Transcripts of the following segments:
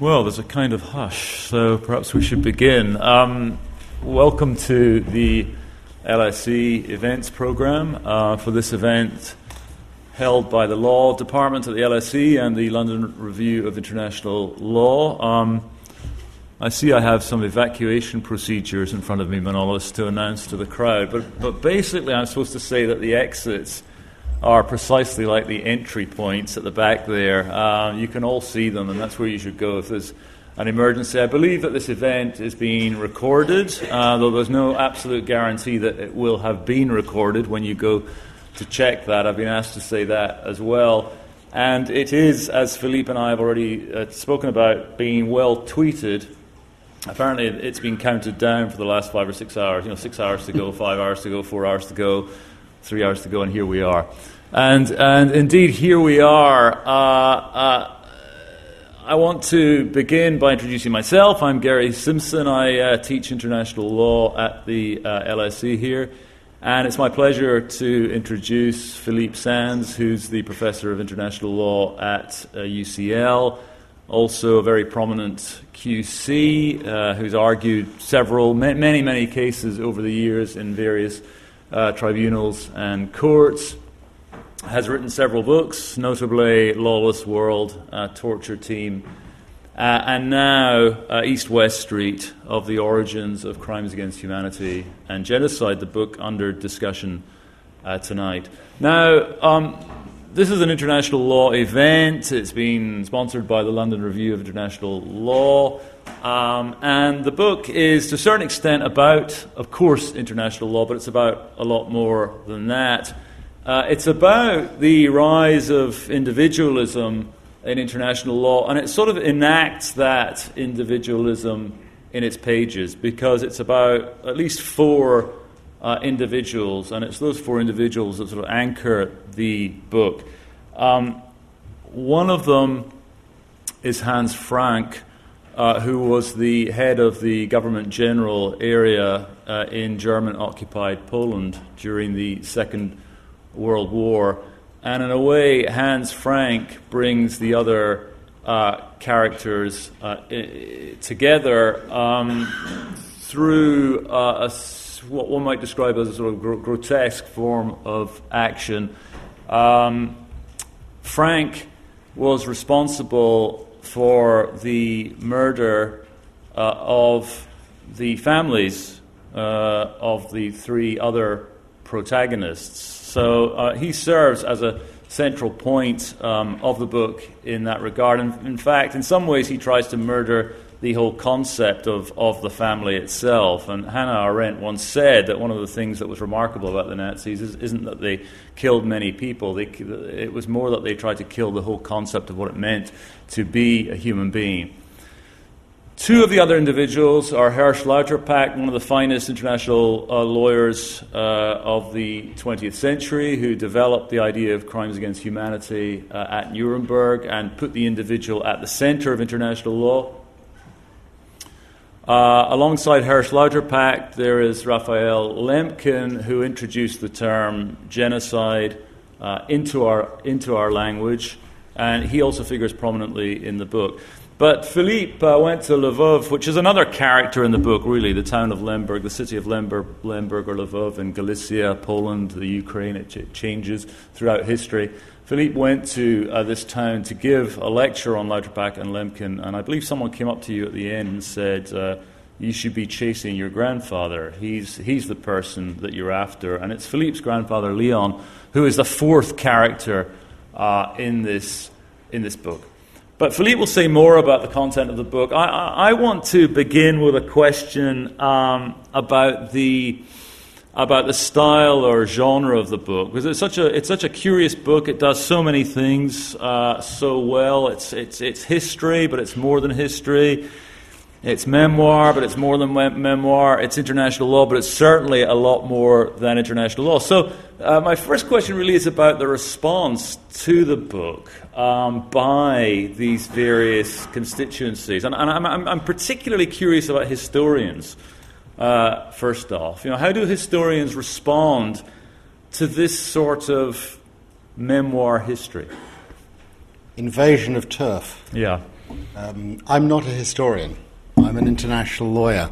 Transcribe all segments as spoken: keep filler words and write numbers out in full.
Well, there's a kind of hush, so perhaps we should begin. Um, welcome to the L S E events program. Uh, for this event held by the Law Department at the L S E and the London Review of International Law. Um, I see I have some evacuation procedures in front of me, Manolis, to announce to the crowd, but, but basically I'm supposed to say that the exits are precisely like the entry points at the back there. Uh, you can all see them, and that's where you should go if there's an emergency. I believe that this event is being recorded, uh, though there's no absolute guarantee that it will have been recorded when you go to check that. I've been asked to say that as well. And it is, as Philippe and I have already uh, spoken about, being well tweeted. Apparently it's been counted down for the last five or six hours. You know, six hours to go, five hours to go, four hours to go, three hours to go, and here we are. And and indeed, here we are. Uh, uh, I want to begin by introducing myself. I'm Gary Simpson. I uh, teach international law at the uh, L S E here. And it's my pleasure to introduce Philippe Sands, who's the professor of international law at uh, U C L, also a very prominent Q C, uh, who's argued several, many, many cases over the years in various uh, tribunals and courts. Has written several books, notably Lawless World, uh, Torture Team, uh, and now uh, East-West Street of the Origins of Crimes Against Humanity and Genocide, the book under discussion uh, tonight. Now, um, this is an international law event. It's been sponsored by the London Review of International Law, um, and the book is to a certain extent about, of course, international law, but it's about a lot more than that. Uh, it's about the rise of individualism in international law, and it sort of enacts that individualism in its pages because it's about at least four uh, individuals, and it's those four individuals that sort of anchor the book. Um, one of them is Hans Frank, uh, who was the head of the government general area uh, in German-occupied Poland during the Second World War, and in a way Hans Frank brings the other uh, characters uh, I- together um, through uh, a, what one might describe as a sort of gr- grotesque form of action. Um, Frank was responsible for the murder uh, of the families uh, of the three other protagonists. So uh, he serves as a central point um, of the book in that regard. And in fact, in some ways, he tries to murder the whole concept of, of the family itself. And Hannah Arendt once said that one of the things that was remarkable about the Nazis is, isn't that they killed many people. They, it was more that they tried to kill the whole concept of what it meant to be a human being. Two of the other individuals are Hersch Lauterpacht, one of the finest international uh, lawyers uh, of the twentieth century, who developed the idea of crimes against humanity uh, at Nuremberg and put the individual at the center of international law. Uh, alongside Hersch Lauterpacht, there is Raphael Lemkin, who introduced the term genocide uh, into our into our language, and he also figures prominently in the book. But Philippe uh, went to Lvov, which is another character in the book, really, the town of Lemberg, the city of Lemberg, Lemberg or Lvov in Galicia, Poland, the Ukraine. It ch- changes throughout history. Philippe went to uh, this town to give a lecture on Lauterpacht and Lemkin, and I believe someone came up to you at the end and said, uh, you should be chasing your grandfather. He's, he's the person that you're after. And it's Philippe's grandfather, Leon, who is the fourth character uh, in this in this book. But Philippe will say more about the content of the book. I, I, I want to begin with a question um, about the about the style or genre of the book, because it's such a it's such a curious book. It does so many things uh, so well. It's it's it's history, but it's more than history. It's memoir, but it's more than me- memoir. It's international law, but it's certainly a lot more than international law. So uh, my first question really is about the response to the book um, by these various constituencies. And, and I'm, I'm, I'm particularly curious about historians, uh, first off. You know, how do historians respond to this sort of memoir history? Invasion of turf. Yeah. Um, I'm not a historian. I'm an international lawyer.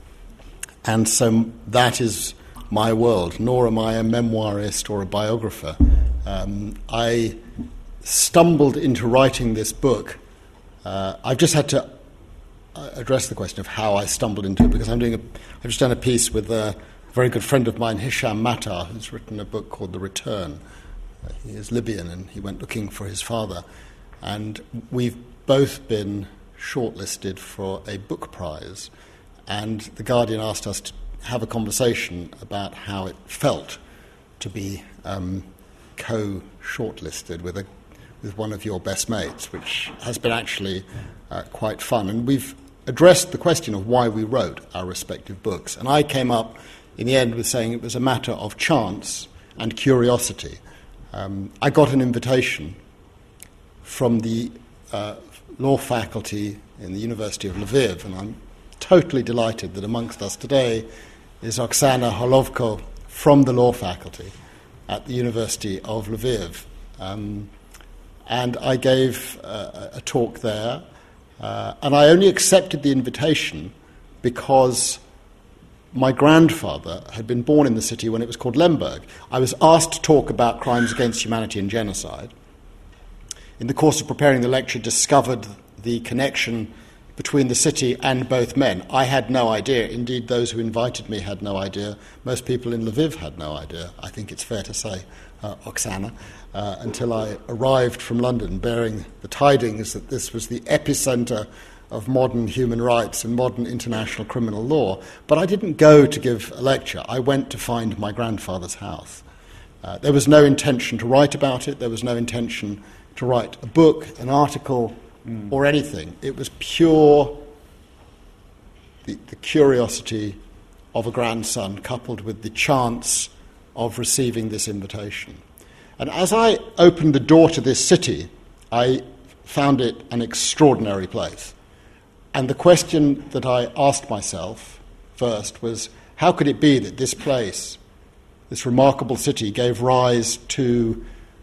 And so that is my world, nor am I a memoirist or a biographer. Um, I stumbled into writing this book. Uh, I've just had to address the question of how I stumbled into it, because I'm doing a, I've just done a piece with a very good friend of mine, Hisham Matar, who's written a book called The Return. Uh, he is Libyan, and he went looking for his father. And we've both been shortlisted for a book prize. And The Guardian asked us to have a conversation about how it felt to be um, co-shortlisted with a with one of your best mates, which has been actually uh, quite fun. And we've addressed the question of why we wrote our respective books. And I came up in the end with saying it was a matter of chance and curiosity. Um, I got an invitation from the uh, law faculty in the University of Lviv, and I'm totally delighted that amongst us today is Oksana Holovko from the law faculty at the University of Lviv. Um, and I gave uh, a talk there, uh, and I only accepted the invitation because my grandfather had been born in the city when it was called Lemberg. I was asked to talk about crimes against humanity and genocide. In the course of preparing the lecture, discovered the connection between the city and both men. I had no idea. Indeed, those who invited me had no idea. Most people in Lviv had no idea, I think it's fair to say, uh, Oksana, uh, until I arrived from London bearing the tidings that this was the epicenter of modern human rights and modern international criminal law. But I didn't go to give a lecture. I went to find my grandfather's house. Uh, there was no intention to write about it. There was no intention to write a book, an article, Mm. or anything. It was pure the, the curiosity of a grandson coupled with the chance of receiving this invitation. And as I opened the door to this city, I found it an extraordinary place. And the question that I asked myself first was, how could it be that this place, this remarkable city, gave rise to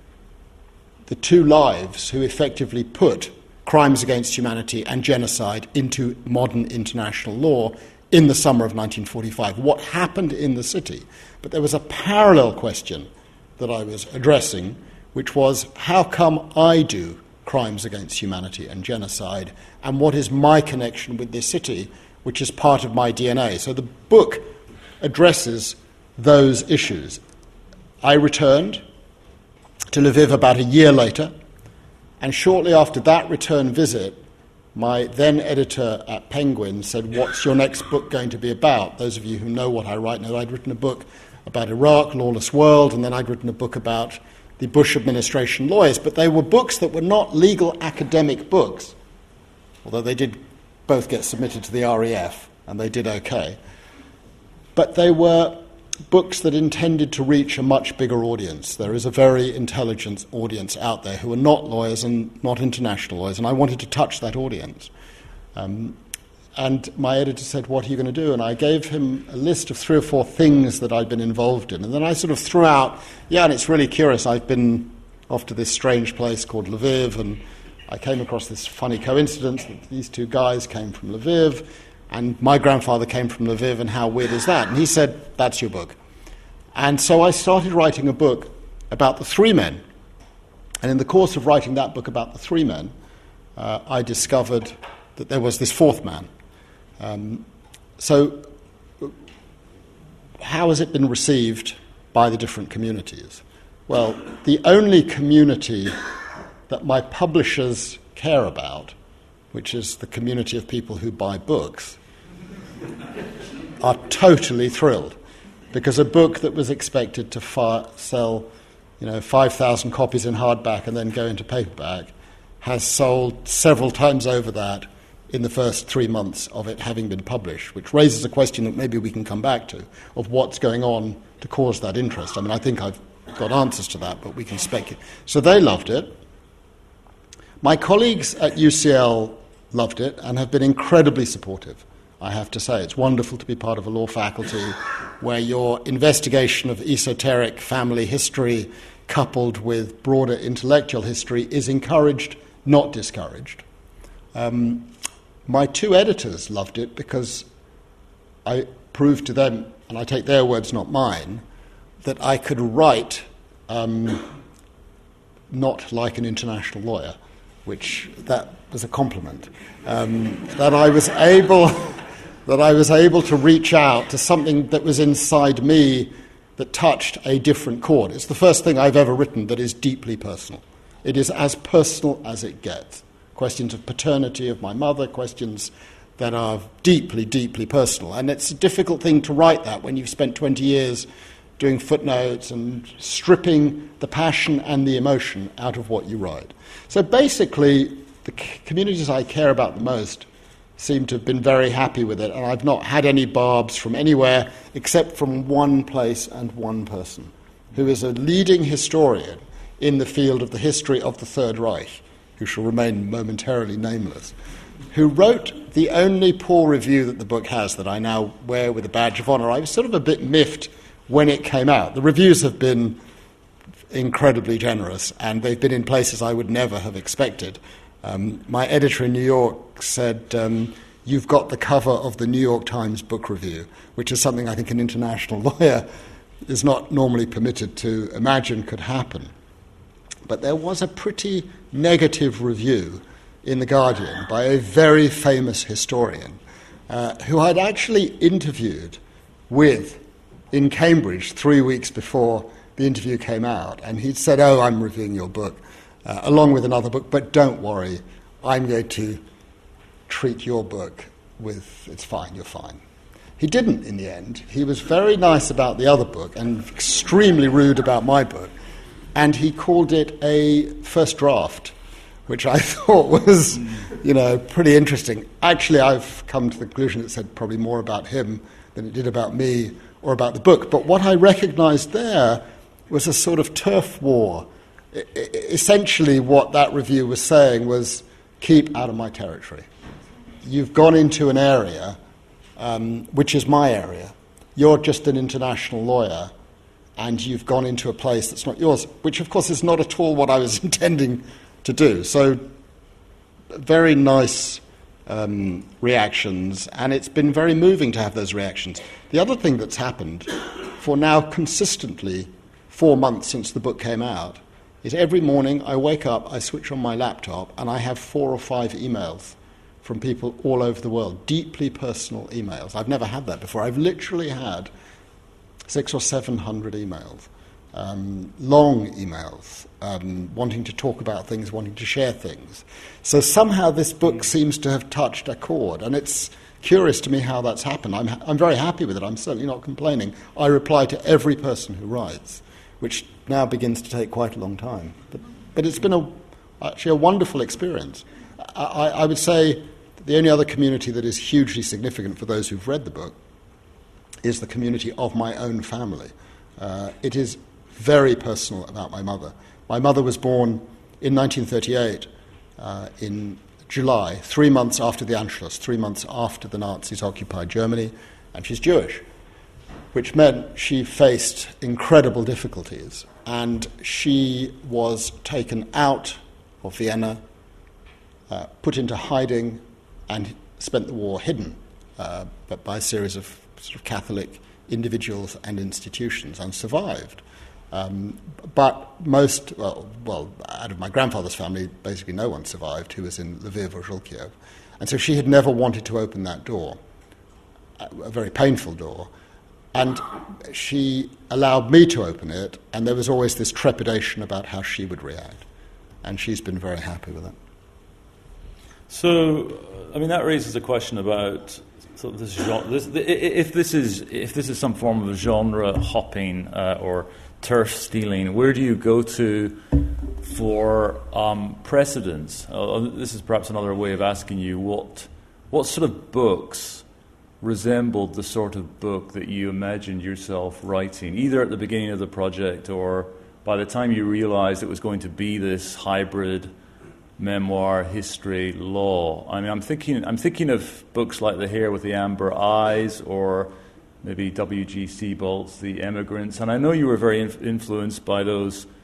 the two lives who effectively put crimes against humanity and genocide into modern international law in the summer of nineteen forty-five. What happened in the city? But there was a parallel question that I was addressing, which was, how come I do crimes against humanity and genocide, and what is my connection with this city, which is part of my D N A? So the book addresses those issues. I returned to Lviv about a year later, and shortly after that return visit, my then editor at Penguin said, what's your next book going to be about? Those of you who know what I write know I'd written a book about Iraq, Lawless World, and then I'd written a book about the Bush administration lawyers. But they were books that were not legal academic books, although they did both get submitted to the R A F, and they did okay. But they were books that intended to reach a much bigger audience. There is a very intelligent audience out there who are not lawyers and not international lawyers, and I wanted to touch that audience. Um, and my editor said, what are you going to do? And I gave him a list of three or four things that I'd been involved in. And then I sort of threw out, yeah, and it's really curious, I've been off to this strange place called Lviv, and I came across this funny coincidence that these two guys came from Lviv, and my grandfather came from Lviv, and how weird is that? And he said, that's your book. And so I started writing a book about the three men. And in the course of writing that book about the three men, uh, I discovered that there was this fourth man. Um, so how has it been received by the different communities? Well, the only community that my publishers care about, which is the community of people who buy books, are totally thrilled, because a book that was expected to far, sell, you know, five thousand copies in hardback and then go into paperback has sold several times over that in the first three months of it having been published, which raises a question that maybe we can come back to, of what's going on to cause that interest. I mean, I think I've got answers to that, but we can speculate. So they loved it. My colleagues at U C L loved it and have been incredibly supportive, I have to say. It's wonderful to be part of a law faculty where your investigation of esoteric family history coupled with broader intellectual history is encouraged, not discouraged. Um, my two editors loved it because I proved to them, and I take their words, not mine, that I could write um, not like an international lawyer, which that was a compliment. Um, that I was able, that I was able to reach out to something that was inside me that touched a different chord. It's the first thing I've ever written that is deeply personal. It is as personal as it gets. Questions of paternity of my mother, questions that are deeply, deeply personal. And it's a difficult thing to write that when you've spent twenty years doing footnotes and stripping the passion and the emotion out of what you write. So basically, the communities I care about the most seem to have been very happy with it, and I've not had any barbs from anywhere except from one place and one person, who is a leading historian in the field of the history of the Third Reich, who shall remain momentarily nameless, who wrote the only poor review that the book has that I now wear with a badge of honour. I was sort of a bit miffed when it came out. The reviews have been incredibly generous, and they've been in places I would never have expected. Um, my editor in New York said, um, you've got the cover of the New York Times book review, which is something I think an international lawyer is not normally permitted to imagine could happen. But there was a pretty negative review in The Guardian by a very famous historian uh, who I'd actually interviewed with in Cambridge three weeks before the interview came out. And he'd said, oh, I'm reviewing your book, uh, along with another book, but don't worry, I'm going to treat your book with, it's fine, you're fine. He didn't in the end. He was very nice about the other book and extremely rude about my book. And he called it a first draft, which I thought was, you know, pretty interesting. Actually, I've come to the conclusion it said probably more about him than it did about me or about the book. But what I recognized there was a sort of turf war. I- essentially, what that review was saying was, keep out of my territory. You've gone into an area um, which is my area. You're just an international lawyer, and you've gone into a place that's not yours, which, of course, is not at all what I was intending to do. So, very nice um, reactions, and it's been very moving to have those reactions. The other thing that's happened for now consistently four months since the book came out is every morning I wake up, I switch on my laptop, and I have four or five emails from people all over the world, deeply personal emails. I've never had that before. I've literally had six or seven hundred emails, um, long emails, um, wanting to talk about things, wanting to share things. So somehow this book seems to have touched a chord, and it's curious to me how that's happened. I'm, I'm very happy with it. I'm certainly not complaining. I reply to every person who writes, which now begins to take quite a long time. But, but it's been a, actually a wonderful experience. I, I, I would say the only other community that is hugely significant for those who've read the book is the community of my own family. Uh, it is very personal about my mother. My mother was born in nineteen thirty-eight, uh, in July, three months after the Anschluss, three months after the Nazis occupied Germany, and she's Jewish, which meant she faced incredible difficulties, and she was taken out of Vienna, uh, put into hiding, and spent the war hidden, uh, but by a series of sort of Catholic individuals and institutions, and survived. Um, but most, well, well, out of my grandfather's family, basically no one survived who was in Lviv or Zhulkiev. And so she had never wanted to open that door, a very painful door. And she allowed me to open it, and there was always this trepidation about how she would react. And she's been very happy with it. So, I mean, that raises a question about sort of this genre. This, if this is if this is some form of genre hopping uh, or turf stealing, where do you go to for um, precedents? Uh, this is perhaps another way of asking you what what sort of books resembled the sort of book that you imagined yourself writing, either at the beginning of the project or by the time you realized it was going to be this hybrid memoir, history, law. I mean, I'm thinking I'm thinking of books like The Hare with the Amber Eyes, or maybe W G Seabolt's The Emigrants. And I know you were very inf- influenced by those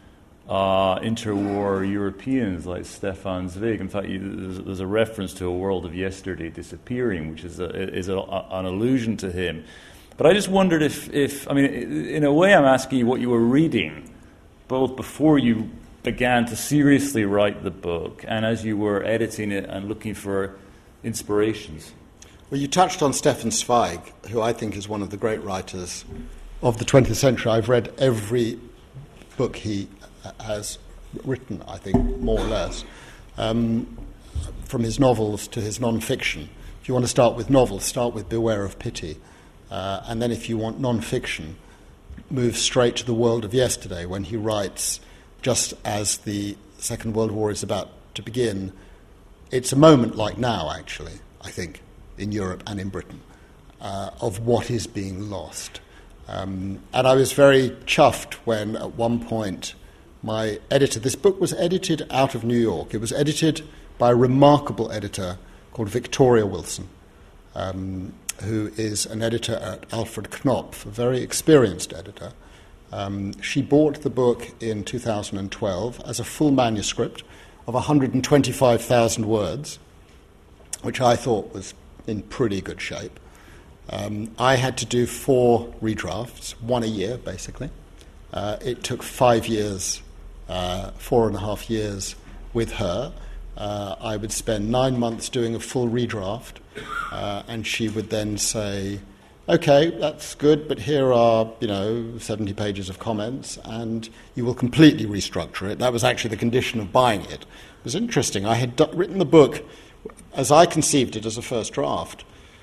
uh, interwar Europeans like Stefan Zweig. In fact, you, there's, there's a reference to a world of yesterday disappearing, which is, a, is a, a, an allusion to him. But I just wondered if, if, I mean, in a way I'm asking you what you were reading, both before you began to seriously write the book and as you were editing it and looking for inspirations. Well, you touched on Stefan Zweig, who I think is one of the great writers of the twentieth century. I've read every book he has written, I think, more or less, um, from his novels to his non-fiction. If you want to start with novels, start with Beware of Pity. Uh, and then if you want non-fiction, move straight to the world of yesterday, when he writes, just as the Second World War is about to begin. It's a moment like now, actually, I think, in Europe and in Britain, uh, of what is being lost. Um, and I was very chuffed when, at one point, my editor, this book was edited out of New York. It was edited by a remarkable editor called Victoria Wilson, um, who is an editor at Alfred Knopf, a very experienced editor. Um, she bought the book in two thousand twelve as a full manuscript of one hundred twenty-five thousand words, which I thought was in pretty good shape. Um, I had to do four redrafts, one a year, basically. Uh, it took five years, uh, four and a half years with her. Uh, I would spend nine months doing a full redraft, uh, and she would then say, okay, that's good, but here are, you know, seventy pages of comments, and you will completely restructure it. That was actually the condition of buying it. It was interesting. I had do- written the book as I conceived it as a first draft.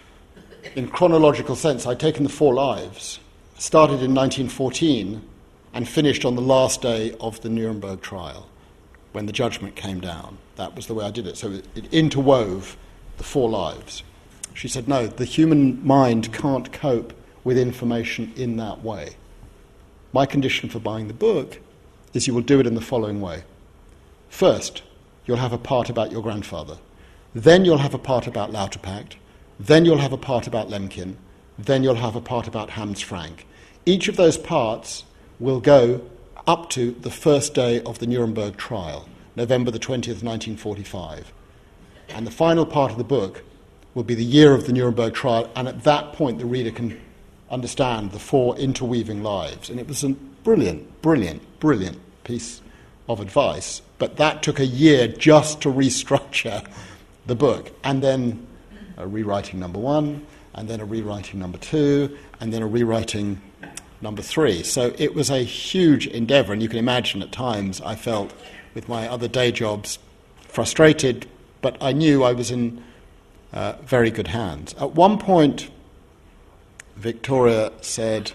In chronological sense, I'd taken the four lives, started in nineteen fourteen, and finished on the last day of the Nuremberg trial, when the judgment came down. That was the way I did it. So it, it interwove the four lives. She said, no, the human mind can't cope with information in that way. My condition for buying the book is you will do it in the following way. First, you'll have a part about your grandfather. Then you'll have a part about Lauterpacht. Then you'll have a part about Lemkin. Then you'll have a part about Hans Frank. Each of those parts will go up to the first day of the Nuremberg trial, November the twentieth, nineteen forty-five. And the final part of the book will be the year of the Nuremberg trial, and at that point the reader can understand the four interweaving lives. And it was a brilliant, brilliant, brilliant piece of advice, but that took a year just to restructure the book, and then a rewriting number one, and then a rewriting number two, and then a rewriting number three. So it was a huge endeavour, and you can imagine at times I felt, with my other day jobs, frustrated, but I knew I was in uh, very good hands. At one point, Victoria said,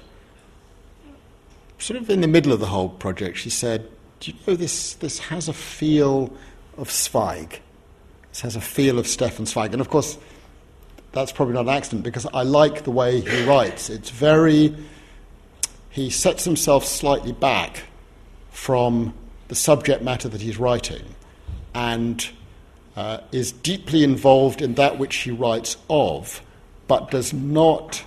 sort of in the middle of the whole project, she said, do you know, this, this has a feel of Zweig. This has a feel of Stefan Zweig. And of course, that's probably not an accident, because I like the way he writes. It's very... He sets himself slightly back from the subject matter that he's writing and uh, is deeply involved in that which he writes of, but does not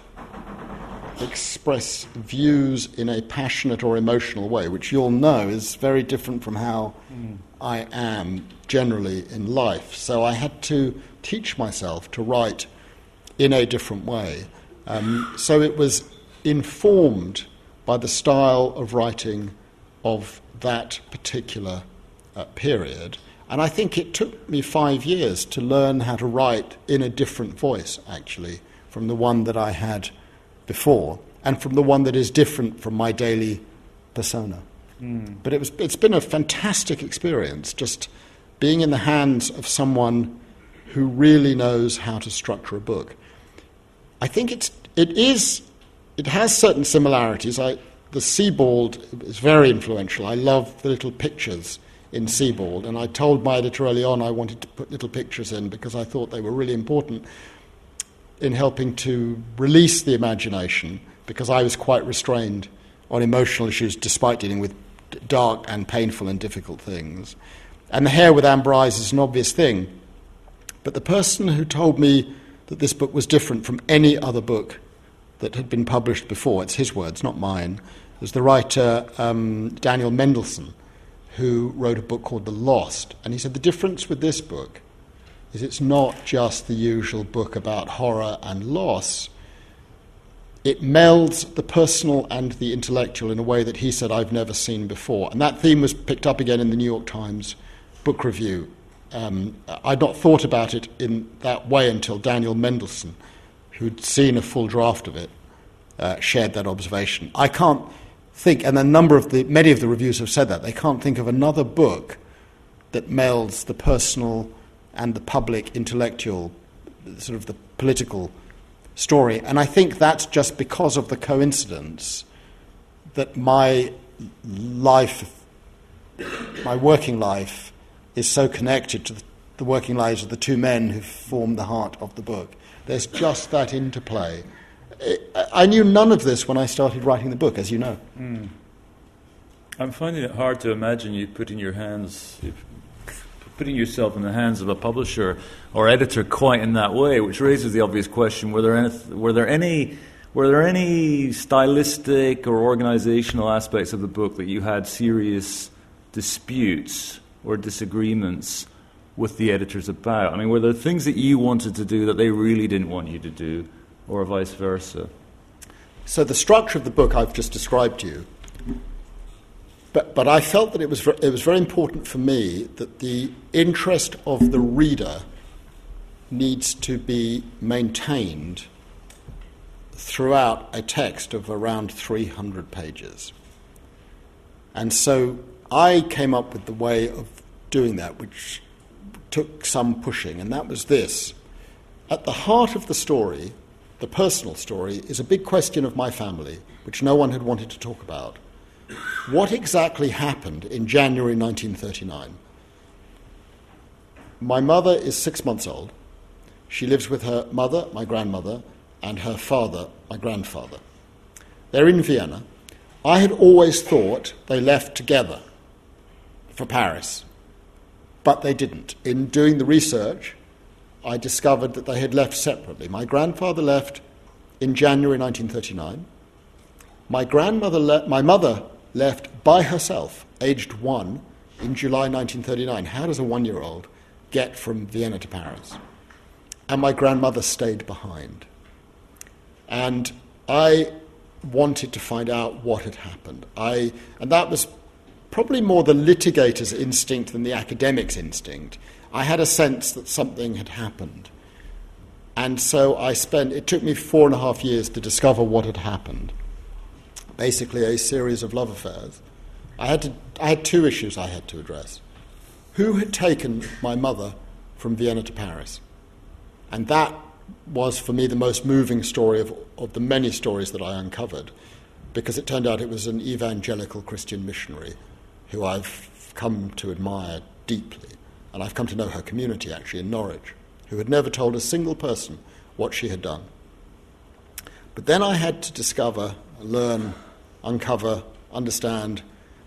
express views in a passionate or emotional way, which you'll know is very different from how mm. I am generally in life. So I had to teach myself to write in a different way. Um, so it was informed by the style of writing of that particular uh, period. And I think it took me five years to learn how to write in a different voice, actually, from the one that I had before, and from the one that is different from my daily persona. Mm. But it was, it's been a fantastic experience, just being in the hands of someone who really knows how to structure a book. I think it's, it is... It has certain similarities. I, the Sebald is very influential. I love the little pictures in Sebald, and I told my editor early on I wanted to put little pictures in because I thought they were really important in helping to release the imagination, because I was quite restrained on emotional issues despite dealing with dark and painful and difficult things. And The Hare with Amber Eyes is an obvious thing. But the person who told me that this book was different from any other book that had been published before, it's his words, not mine, was the writer um, Daniel Mendelsohn, who wrote a book called The Lost. And he said the difference with this book is it's not just the usual book about horror and loss. It melds the personal and the intellectual in a way that he said I've never seen before. And that theme was picked up again in the New York Times book review. Um, I'd not thought about it in that way until Daniel Mendelsohn, who'd seen a full draft of it, uh, shared that observation. I can't think, and a number of the, many of the reviews have said that, they can't think of another book that melds the personal and the public intellectual, sort of the political story. And I think that's just because of the coincidence that my life, my working life, is so connected to the, the working lives of the two men who form the heart of the book. There's just that interplay. I knew none of this when I started writing the book, as you know. Mm. I'm finding it hard to imagine you putting your hands, putting yourself in the hands of a publisher or editor quite in that way, which raises the obvious question: Were there any, were there any, were there any stylistic or organizational aspects of the book that you had serious disputes or disagreements with the editors about? I mean, were there things that you wanted to do that they really didn't want you to do, or vice versa? So the structure of the book I've just described to you, but but I felt that it was it was very important for me that the interest of the reader needs to be maintained throughout a text of around three hundred pages. And so I came up with the way of doing that, which took some pushing, and that was this. At the heart of the story, the personal story, is a big question of my family, which no one had wanted to talk about. What exactly happened in January nineteen thirty-nine? My mother is six months old. She lives with her mother, my grandmother, and her father, my grandfather. They're in Vienna. I had always thought they left together for Paris, but they didn't. In doing the research, I discovered that they had left separately. My grandfather left in January nineteen thirty-nine. My grandmother, le- my mother left by herself, aged one, in July nineteen thirty-nine. How does a one-year-old get from Vienna to Paris? And my grandmother stayed behind. And I wanted to find out what had happened. I, and that was probably more the litigator's instinct than the academic's instinct. I had a sense that something had happened. And so I spent, it took me four and a half years to discover what had happened. Basically a series of love affairs. I had to, I had two issues I had to address. Who had taken my mother from Vienna to Paris? And that was for me the most moving story of, of the many stories that I uncovered, because it turned out it was an evangelical Christian missionary who I've come to admire deeply. And I've come to know her community, actually, in Norwich, who had never told a single person what she had done. But then I had to discover, learn, uncover, understand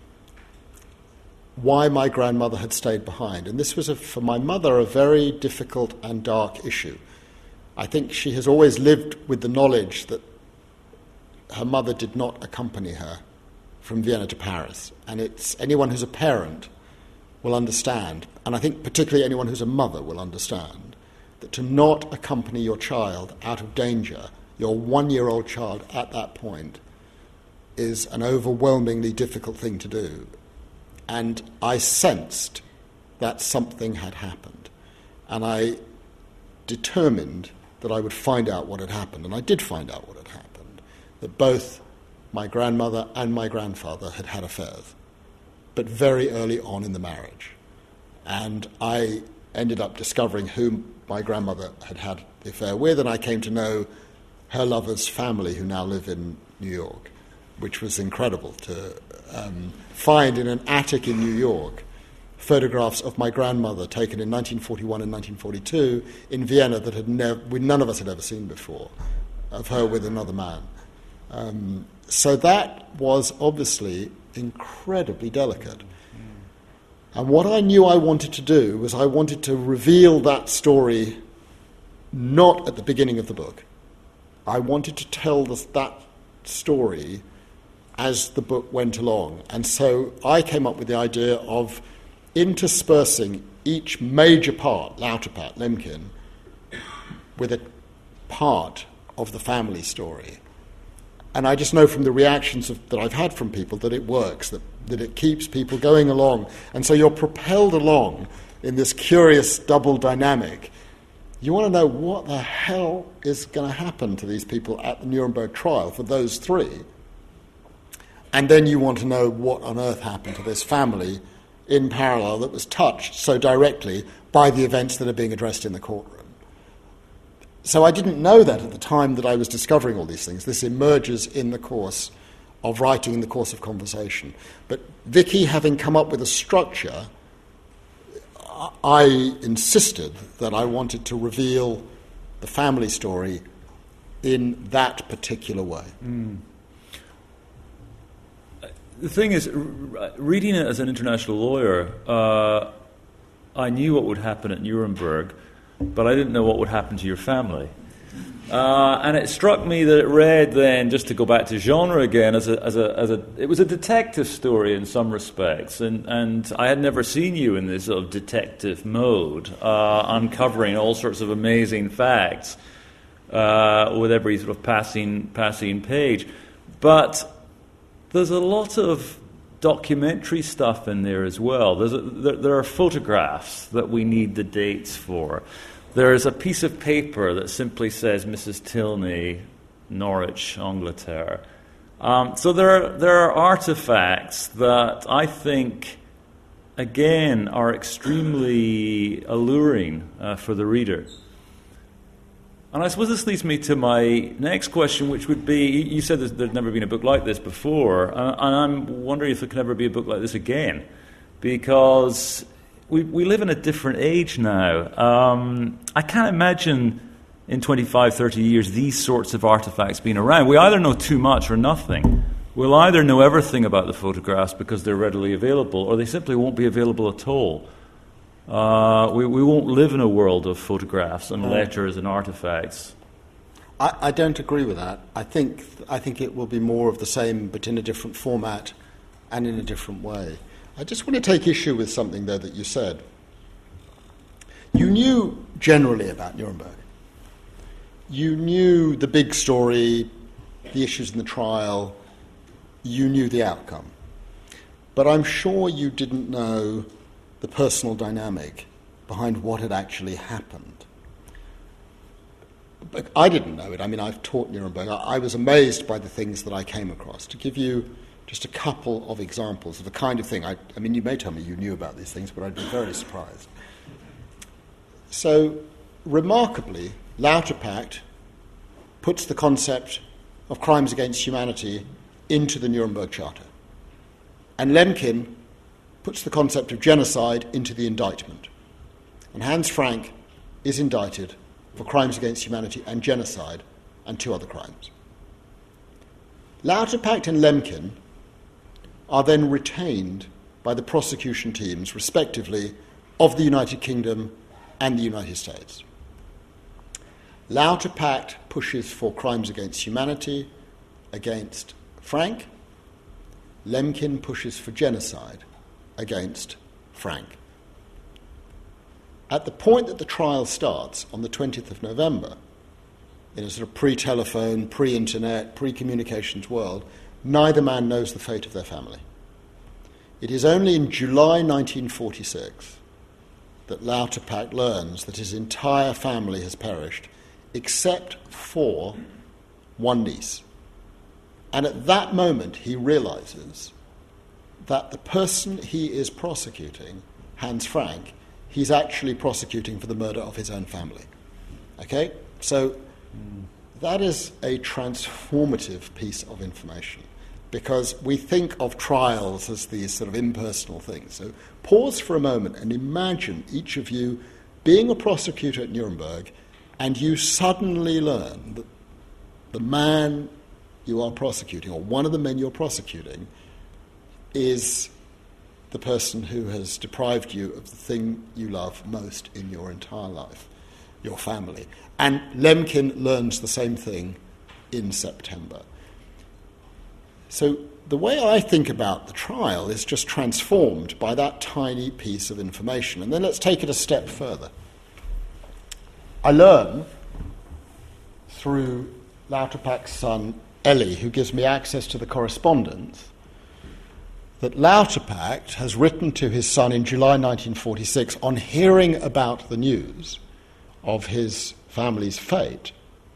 why my grandmother had stayed behind. And this was, a, for my mother, a very difficult and dark issue. I think she has always lived with the knowledge that her mother did not accompany her from Vienna to Paris. And it's anyone who's a parent will understand, and I think particularly anyone who's a mother will understand, that to not accompany your child out of danger, your one-year-old child at that point, is an overwhelmingly difficult thing to do. And I sensed that something had happened. And I determined that I would find out what had happened. And I did find out what had happened, that both my grandmother and my grandfather had had affairs, but very early on in the marriage. And I ended up discovering who my grandmother had had the affair with, and I came to know her lover's family, who now live in New York, which was incredible to um, find in an attic in New York photographs of my grandmother taken in nineteen forty-one and nineteen forty-two in Vienna that had never, we, none of us had ever seen before, of her with another man. Um, so that was obviously incredibly delicate. And what I knew I wanted to do was I wanted to reveal that story not at the beginning of the book. I wanted to tell this, that story as the book went along. And so I came up with the idea of interspersing each major part, Lauterpacht, Lemkin, with a part of the family story. And I just know from the reactions of, that I've had from people that it works, that, that it keeps people going along. And so you're propelled along in this curious double dynamic. You want to know what the hell is going to happen to these people at the Nuremberg trial for those three. And then you want to know what on earth happened to this family in parallel that was touched so directly by the events that are being addressed in the courtroom. So I didn't know that at the time that I was discovering all these things. This emerges in the course of writing, in the course of conversation. But Vicky, having come up with a structure, I insisted that I wanted to reveal the family story in that particular way. Mm. The thing is, reading it as an international lawyer, uh, I knew what would happen at Nuremberg, but I didn't know what would happen to your family. Uh, and it struck me that it read then, just to go back to genre again, as a, as a, as a, it was a detective story in some respects, and, and I had never seen you in this sort of detective mode, uh, uncovering all sorts of amazing facts uh, with every sort of passing passing page. But there's a lot of documentary stuff in there as well. There's a, there, there are photographs that we need the dates for. There's a piece of paper that simply says Missus Tilney, Norwich, Angleterre. Um, so there are, there are artifacts that I think, again, are extremely alluring uh, for the reader. And I suppose this leads me to my next question, which would be, you said there's, there's never been a book like this before, and, and I'm wondering if there can ever be a book like this again, because we, we live in a different age now. Um, I can't imagine in twenty-five, thirty years these sorts of artifacts being around. We either know too much or nothing. We'll either know everything about the photographs because they're readily available, or they simply won't be available at all. Uh, we, we won't live in a world of photographs and letters and artifacts. I, I don't agree with that. I think I think it will be more of the same, but in a different format and in a different way. I just want to take issue with something, though, that you said. You knew generally about Nuremberg. You knew the big story, the issues in the trial. You knew the outcome. But I'm sure you didn't know the personal dynamic behind what had actually happened. But I didn't know it. I mean, I've taught Nuremberg. I, I was amazed by the things that I came across. To give you just a couple of examples of the kind of thing, I, I mean, you may tell me you knew about these things, but I'd be very surprised. So, remarkably, Lauterpacht puts the concept of crimes against humanity into the Nuremberg Charter. And Lemkin puts the concept of genocide into the indictment. And Hans Frank is indicted for crimes against humanity and genocide and two other crimes. Lauterpacht and Lemkin are then retained by the prosecution teams, respectively, of the United Kingdom and the United States. Lauterpacht pushes for crimes against humanity against Frank. Lemkin pushes for genocide against Frank. At the point that the trial starts, on the twentieth of November, in a sort of pre-telephone, pre-internet, pre-communications world, neither man knows the fate of their family. It is only in July nineteen forty-six that Lauterpacht learns that his entire family has perished, except for one niece. And at that moment, he realizes that the person he is prosecuting, Hans Frank, he's actually prosecuting for the murder of his own family. Okay? So mm. that is a transformative piece of information, because we think of trials as these sort of impersonal things. So pause for a moment and imagine each of you being a prosecutor at Nuremberg, and you suddenly learn that the man you are prosecuting, or one of the men you're prosecuting, is the person who has deprived you of the thing you love most in your entire life, your family. And Lemkin learns the same thing in September. So the way I think about the trial is just transformed by that tiny piece of information. And then let's take it a step further. I learn through Lauterpacht's son, Ellie, who gives me access to the correspondence, that Lauterpacht has written to his son in July nineteen forty-six on hearing about the news of his family's fate,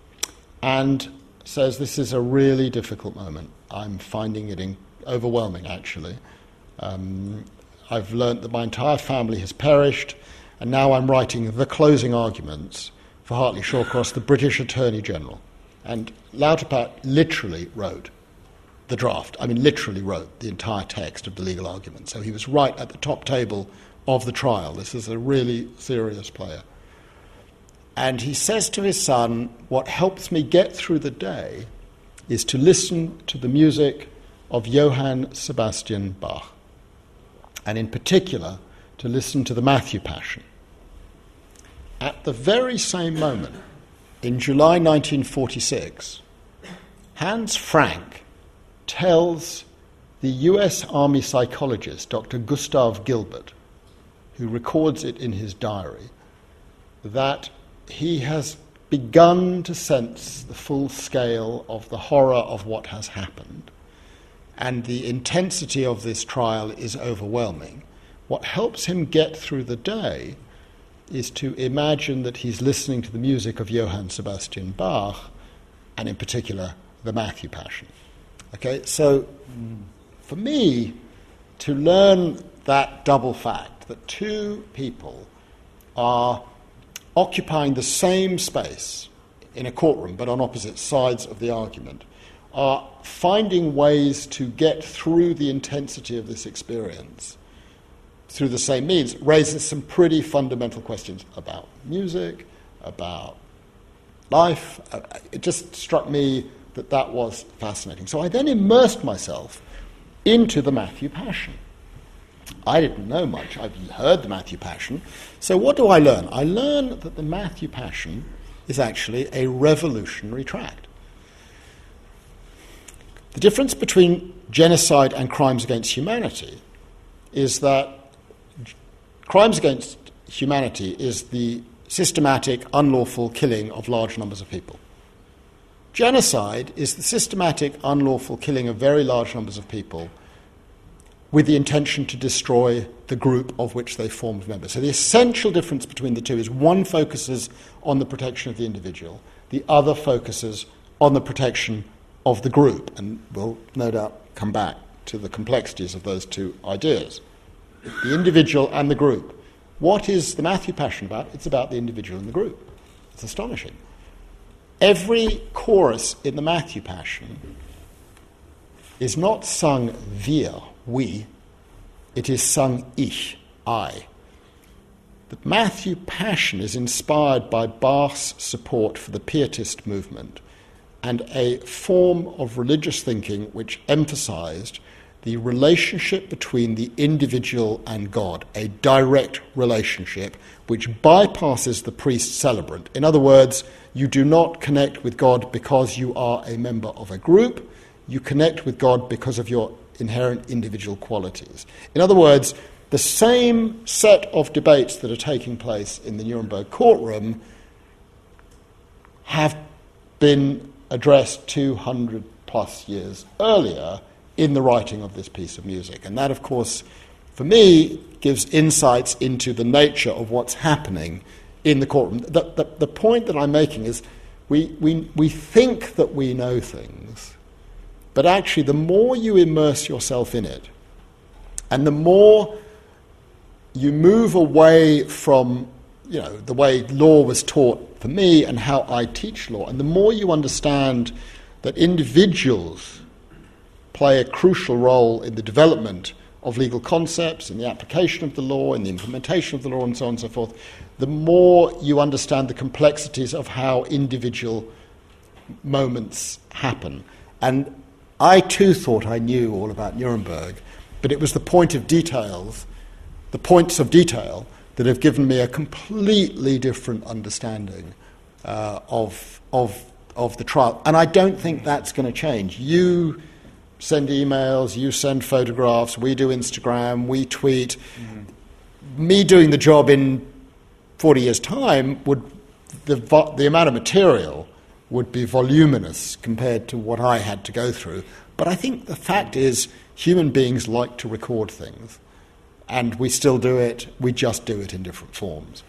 and says, this is a really difficult moment. I'm finding it in- overwhelming, actually. Um, I've learnt that my entire family has perished, and now I'm writing the closing arguments for Hartley Shawcross, the British Attorney General. And Lauterpacht literally wrote the draft. I mean, literally wrote the entire text of the legal argument. So he was right at the top table of the trial. This is a really serious player. And he says to his son, what helps me get through the day is to listen to the music of Johann Sebastian Bach, and in particular, to listen to the Matthew Passion. At the very same moment, in July nineteen forty-six, Hans Frank tells the U S Army psychologist, Doctor Gustav Gilbert, who records it in his diary, that he has begun to sense the full scale of the horror of what has happened, and the intensity of this trial is overwhelming. What helps him get through the day is to imagine that he's listening to the music of Johann Sebastian Bach, and in particular, the Matthew Passion. Okay, so for me, to learn that double fact, that two people are occupying the same space in a courtroom, but on opposite sides of the argument, are finding ways to get through the intensity of this experience through the same means, raises some pretty fundamental questions about music, about life. It just struck me that that was fascinating. So I then immersed myself into the Matthew Passion. I didn't know much. I've heard the Matthew Passion. So what do I learn? I learn that the Matthew Passion is actually a revolutionary tract. The difference between genocide and crimes against humanity is that crimes against humanity is the systematic, unlawful killing of large numbers of people. Genocide is the systematic, unlawful killing of very large numbers of people with the intention to destroy the group of which they formed members. So the essential difference between the two is one focuses on the protection of the individual, the other focuses on the protection of the group, and we'll no doubt come back to the complexities of those two ideas. The individual and the group. What is the Matthew Passion about? It's about the individual and the group. It's astonishing. Every chorus in the Matthew Passion is not sung wir, we, it is sung ich, I. The Matthew Passion is inspired by Bach's support for the Pietist movement and a form of religious thinking which emphasized the relationship between the individual and God, a direct relationship which bypasses the priest-celebrant. In other words, you do not connect with God because you are a member of a group. You connect with God because of your inherent individual qualities. In other words, the same set of debates that are taking place in the Nuremberg courtroom have been addressed two hundred plus years earlier in the writing of this piece of music. And that, of course, for me, gives insights into the nature of what's happening in the courtroom. The, the, the point that I'm making is we, we, we think that we know things, but actually the more you immerse yourself in it, and the more you move away from, you know, the way law was taught for me and how I teach law, and the more you understand that individuals play a crucial role in the development of legal concepts, in the application of the law, in the implementation of the law, and so on and so forth, the more you understand the complexities of how individual moments happen. And I too thought I knew all about Nuremberg, but it was the point of details, the points of detail, that have given me a completely different understanding uh, of, of, of the trial. And I don't think that's going to change. You send emails, you send photographs, we do Instagram, we tweet. Mm-hmm. Me doing the job in forty years' time, would the vo- the amount of material would be voluminous compared to what I had to go through. But I think the fact is human beings like to record things, and we still do it, we just do it in different forms.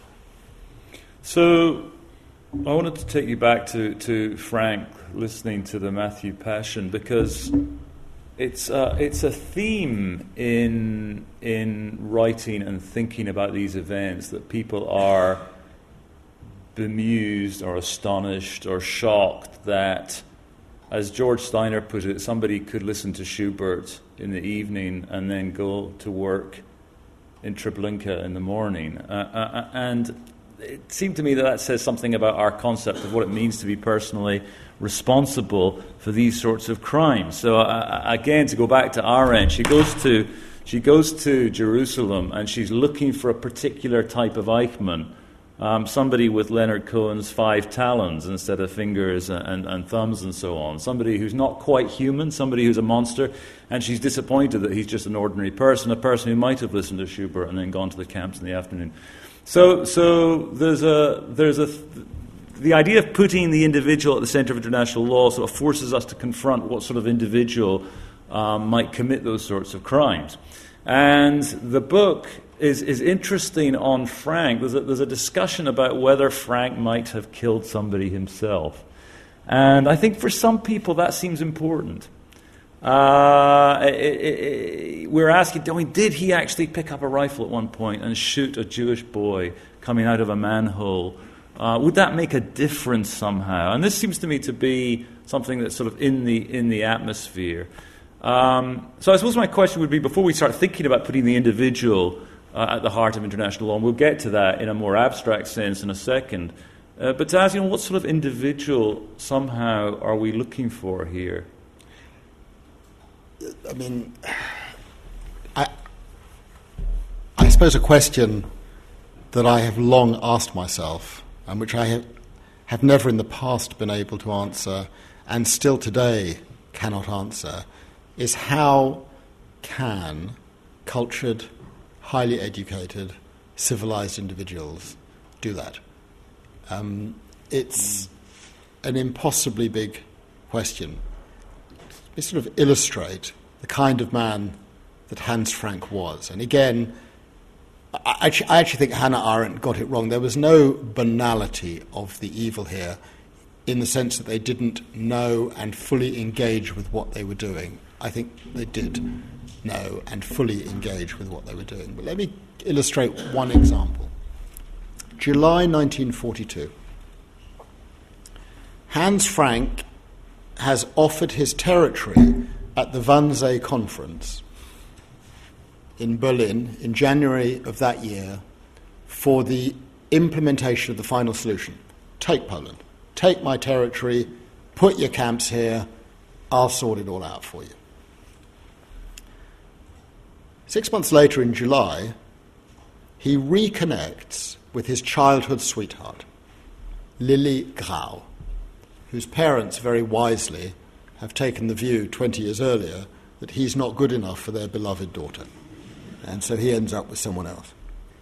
So I wanted to take you back to, to Frank listening to the Matthew Passion, because it's uh, it's a theme in in writing and thinking about these events that people are bemused or astonished or shocked that, as George Steiner put it, somebody could listen to Schubert in the evening and then go to work in Treblinka in the morning. Uh, uh, and it seemed to me that that says something about our concept of what it means to be personally responsible for these sorts of crimes. So uh, again, to go back to Arendt, she goes to she goes to Jerusalem and she's looking for a particular type of Eichmann. Um, somebody with Leonard Cohen's five talons instead of fingers and, and, and thumbs and so on. Somebody who's not quite human, somebody who's a monster, and she's disappointed that he's just an ordinary person, a person who might have listened to Schubert and then gone to the camps in the afternoon. So, so there's a there's a the idea of putting the individual at the centre of international law sort of forces us to confront what sort of individual um, might commit those sorts of crimes. And the book is is interesting on Frank. There's a, there's a discussion about whether Frank might have killed somebody himself. And I think for some people that seems important. Uh, it, it, it, we're asking, I mean, did he actually pick up a rifle at one point and shoot a Jewish boy coming out of a manhole? Uh, would that make a difference somehow? And this seems to me to be something that's sort of in the in the atmosphere. Um, so I suppose my question would be, before we start thinking about putting the individual uh, at the heart of international law, and we'll get to that in a more abstract sense in a second, uh, but to ask, you know, what sort of individual somehow are we looking for here? I mean, I, I suppose a question that I have long asked myself, and which I have, have never in the past been able to answer, and still today cannot answer, is how can cultured, highly educated, civilized individuals do that? Um, it's an impossibly big question. We sort of illustrate the kind of man that Hans Frank was. And again, I actually, I actually think Hannah Arendt got it wrong. There was no banality of the evil here, in the sense that they didn't know and fully engage with what they were doing. I think they did know and fully engage with what they were doing. But let me illustrate one example. July nineteen forty-two. Hans Frank has offered his territory at the Wannsee Conference in Berlin in January of that year for the implementation of the final solution. Take Poland. Take my territory, put your camps here, I'll sort it all out for you. Six months later, in July, he reconnects with his childhood sweetheart, Lilly Grau, whose parents very wisely have taken the view twenty years earlier that he's not good enough for their beloved daughter. And so he ends up with someone else.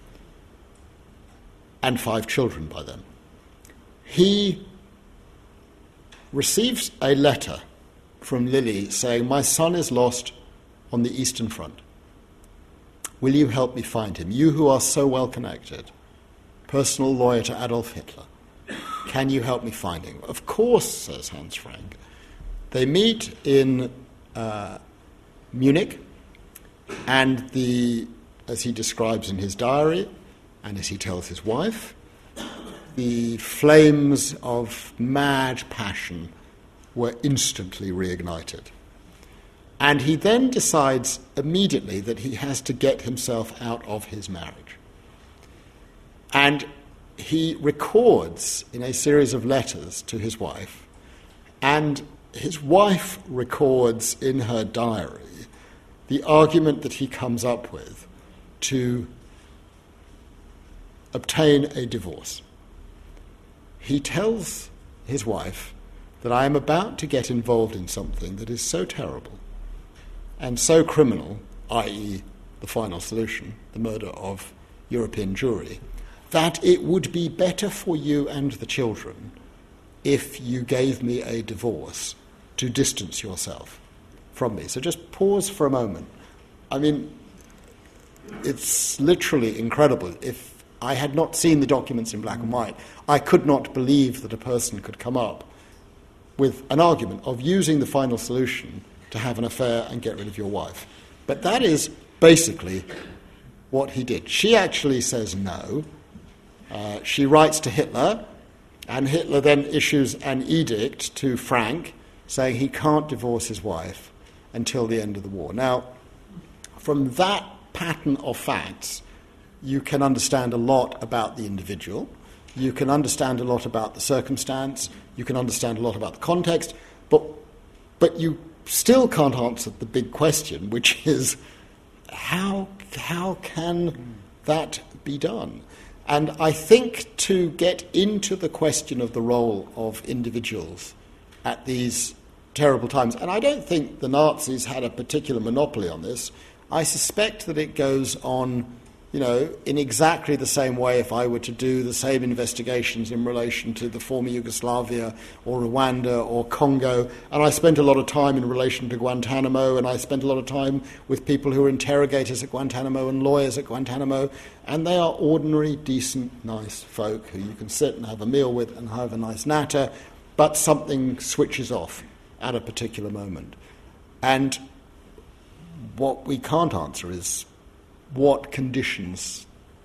And five children by then. He receives a letter from Lilly saying, "My son is lost on the Eastern Front. Will you help me find him? You who are so well connected, personal lawyer to Adolf Hitler. Can you help me find him?" Of course, says Hans Frank. They meet in uh, Munich, and the, as he describes in his diary, and as he tells his wife, the flames of mad passion were instantly reignited. And he then decides immediately that he has to get himself out of his marriage. And he records in a series of letters to his wife, and his wife records in her diary the argument that he comes up with to obtain a divorce. He tells his wife that I am about to get involved in something that is so terrible and so criminal, that is the final solution, the murder of European Jewry, that it would be better for you and the children if you gave me a divorce to distance yourself from me. So just pause for a moment. I mean, it's literally incredible. If I had not seen the documents in black and white, I could not believe that a person could come up with an argument of using the final solution to have an affair and get rid of your wife. But that is basically what he did. She actually says no. Uh, she writes to Hitler, and Hitler then issues an edict to Frank saying he can't divorce his wife until the end of the war. Now, from that pattern of facts, you can understand a lot about the individual, you can understand a lot about the circumstance, you can understand a lot about the context, but but you still can't answer the big question, which is how how can that be done? And I think to get into the question of the role of individuals at these terrible times, and I don't think the Nazis had a particular monopoly on this, I suspect that it goes on, you know, in exactly the same way if I were to do the same investigations in relation to the former Yugoslavia or Rwanda or Congo. And I spent a lot of time in relation to Guantanamo, and I spent a lot of time with people who were interrogators at Guantanamo and lawyers at Guantanamo, and they are ordinary, decent, nice folk who you can sit and have a meal with and have a nice natter, but something switches off at a particular moment. And what we can't answer is what conditions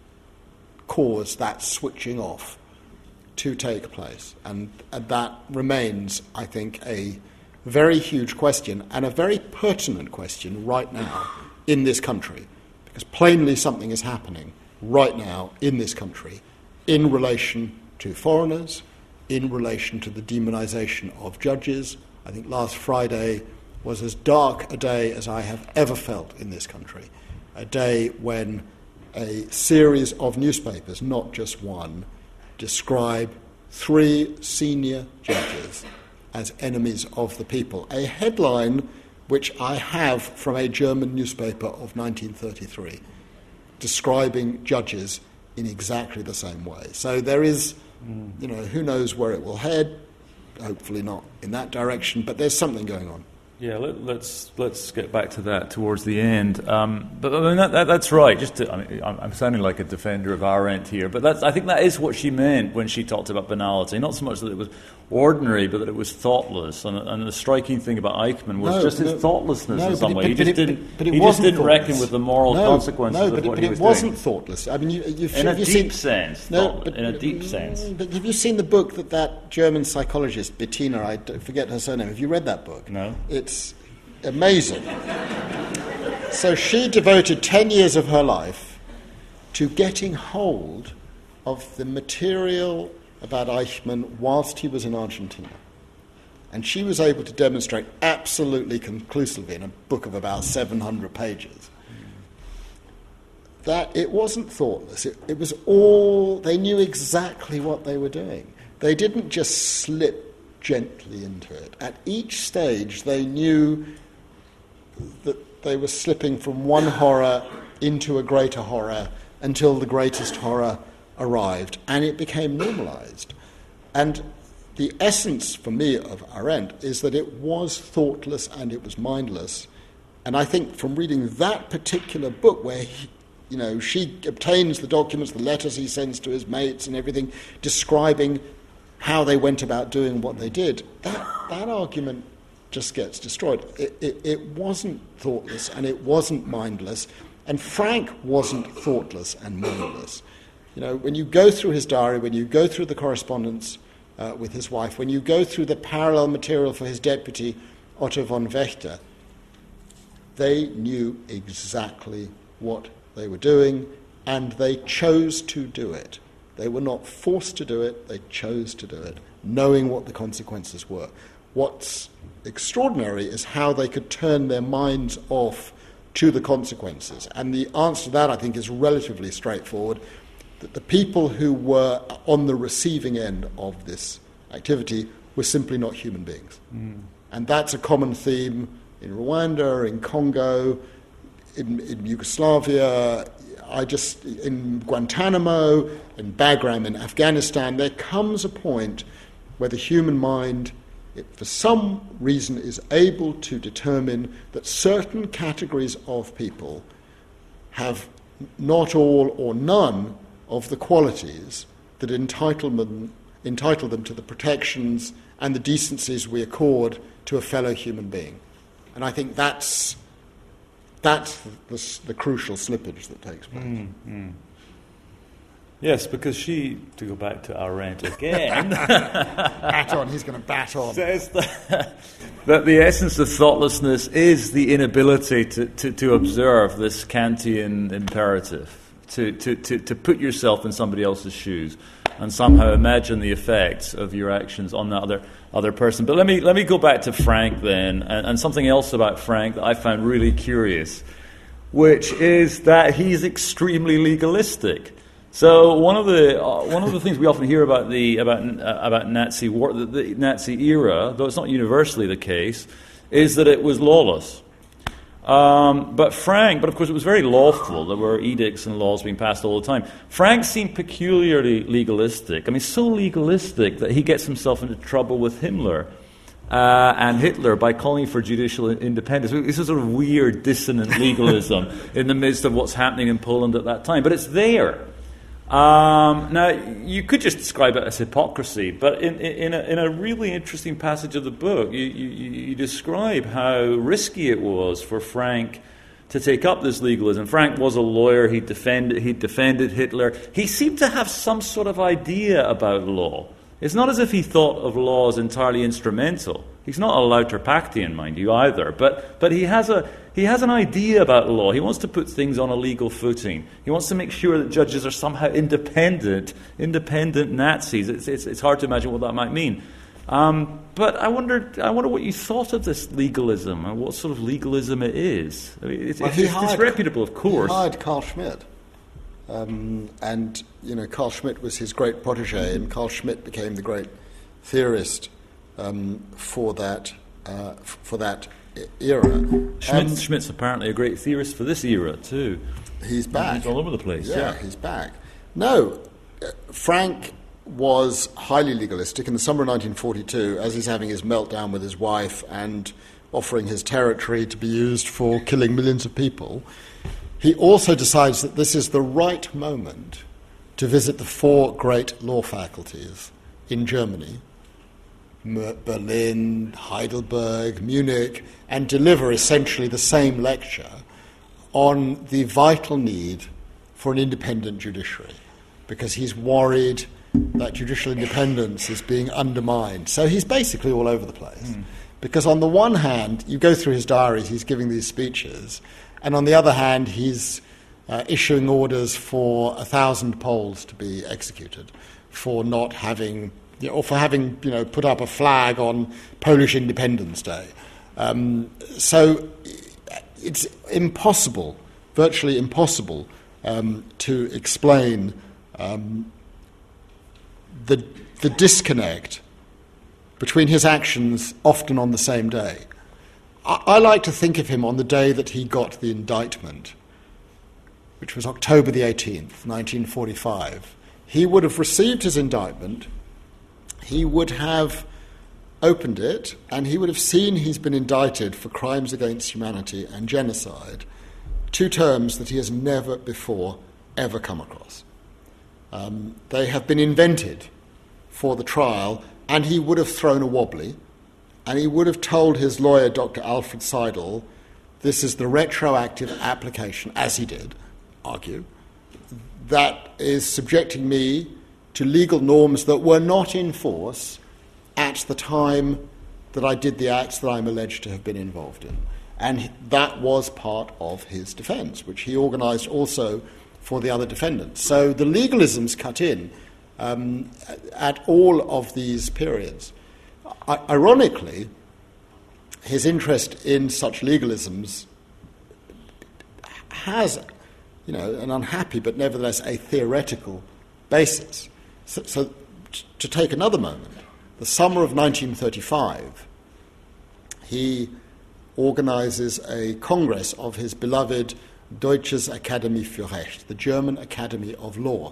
cause that switching off to take place. And, and that remains, I think, a very huge question and a very pertinent question right now in this country, because plainly something is happening right now in this country in relation to foreigners, in relation to the demonization of judges. I think last Friday was as dark a day as I have ever felt in this country. A day when a series of newspapers, not just one, describe three senior judges as enemies of the people. A headline which I have from a German newspaper of nineteen thirty-three, describing judges in exactly the same way. So there is, you know, who knows where it will head, hopefully not in that direction, but there's something going on. Yeah, let, let's let's get back to that towards the end. Um, but I mean, that, that, that's right. Just to, I mean, I'm, I'm sounding like a defender of Arendt here, but that's, I think that is what she meant when she talked about banality. Not so much that it was ordinary, but that it was thoughtless. And, and the striking thing about Eichmann was no, just his no, thoughtlessness no, in some it, way. He just it, didn't. But it he wasn't just didn't thoughtless. reckon with the moral no, consequences no, of but what it, he but was it wasn't doing. thoughtless. I mean, you, you've, in have a you deep seen, sense. No, thought, but, in a deep sense. But have you seen the book that that German psychologist Bettina, I forget her surname? Have you read that book? No. It's amazing. So she devoted ten years of her life to getting hold of the material about Eichmann whilst he was in Argentina. And she was able to demonstrate absolutely conclusively in a book of about seven hundred pages that it wasn't thoughtless. It, it was all, they knew exactly what they were doing. They didn't just slip gently into it. At each stage, they knew that they were slipping from one horror into a greater horror until the greatest horror arrived, and it became normalized. And the essence for me of Arendt is that it was thoughtless and it was mindless. And I think from reading that particular book where he, you know, she obtains the documents, the letters he sends to his mates and everything, describing how they went about doing what they did, that, that argument just gets destroyed. It, it, it wasn't thoughtless and it wasn't mindless, and Frank wasn't thoughtless and mindless. You know, when you go through his diary, when you go through the correspondence uh, with his wife, when you go through the parallel material for his deputy, Otto von Wächter, they knew exactly what they were doing, and they chose to do it. They were not forced to do it, they chose to do it, knowing what the consequences were. What's extraordinary is how they could turn their minds off to the consequences. And the answer to that, I think, is relatively straightforward, that the people who were on the receiving end of this activity were simply not human beings. Mm. And that's a common theme in Rwanda, in Congo, in, in Yugoslavia, I just in Guantanamo, in Bagram, in Afghanistan. There comes a point where the human mind, it, for some reason, is able to determine that certain categories of people have not all or none of the qualities that entitle them, entitle them to the protections and the decencies we accord to a fellow human being. And I think that's that's the, the, the crucial slippage that takes place. Mm, mm. Yes, because she, to go back to Arendt again, bat on, he's going to bat on. Says that, that the essence of thoughtlessness is the inability to, to, to observe this Kantian imperative, to, to, to, to put yourself in somebody else's shoes and somehow imagine the effects of your actions on that other other person. But let me let me go back to Frank then, and, and something else about Frank that I found really curious, which is that he's extremely legalistic. So one of the uh, one of the things we often hear about the about uh, about Nazi war, the, the Nazi era, though it's not universally the case, is that it was lawless. Um, but Frank, but of course it was very lawful. There were edicts and laws being passed all the time. Frank seemed peculiarly legalistic. I mean, so legalistic that he gets himself into trouble with Himmler uh, and Hitler by calling for judicial independence. It's a sort of weird, dissonant legalism in the midst of what's happening in Poland at that time. But it's there. Um, now, you could just describe it as hypocrisy, but in, in, a, in a really interesting passage of the book, you, you, you describe how risky it was for Frank to take up this legalism. Frank was a lawyer. He defended, he defended Hitler. He seemed to have some sort of idea about law. It's not as if he thought of law as entirely instrumental. He's not a Lauterpachtian, mind you, either. But but he has a he has an idea about law. He wants to put things on a legal footing. He wants to make sure that judges are somehow independent, independent Nazis. It's it's, it's hard to imagine what that might mean. Um, but I wonder I wonder what you thought of this legalism and what sort of legalism it is. I mean, it's, well, it's, it's hired, disreputable, of course. He hired Carl Schmitt. Um, and, you know, Carl Schmitt was his great protege, and Carl Schmitt became the great theorist um, for that uh, f- for that I- era. Schmitt, um, Schmitt's apparently a great theorist for this era, too. He's back. He's all over the place, yeah. Yeah, he's back. No, uh, Frank was highly legalistic. In the summer of nineteen forty-two, as he's having his meltdown with his wife and offering his territory to be used for killing millions of people, he also decides that this is the right moment to visit the four great law faculties in Germany, Berlin, Heidelberg, Munich, and deliver essentially the same lecture on the vital need for an independent judiciary, because he's worried that judicial independence is being undermined. So he's basically all over the place. Mm. Because on the one hand, you go through his diaries, he's giving these speeches, and on the other hand, he's uh, issuing orders for a thousand Poles to be executed for not having, you know, or for having, you know, put up a flag on Polish Independence Day. Um, so it's impossible, virtually impossible, um, to explain um, the the disconnect between his actions, often on the same day. I like to think of him on the day that he got the indictment, which was October the eighteenth, nineteen forty-five. He would have received his indictment, he would have opened it, and he would have seen he's been indicted for crimes against humanity and genocide, two terms that he has never before ever come across. Um, they have been invented for the trial, and he would have thrown a wobbly, and he would have told his lawyer, Doctor Alfred Seidel, this is the retroactive application, as he did argue, that is subjecting me to legal norms that were not in force at the time that I did the acts that I'm alleged to have been involved in. And that was part of his defence, which he organised also for the other defendants. So the legalisms cut in um, at all of these periods. I- ironically, his interest in such legalisms has, you know, an unhappy but nevertheless a theoretical basis. So, so t- to take another moment, the summer of nineteen thirty-five, he organizes a congress of his beloved Deutsches Akademie für Recht, the German Academy of Law.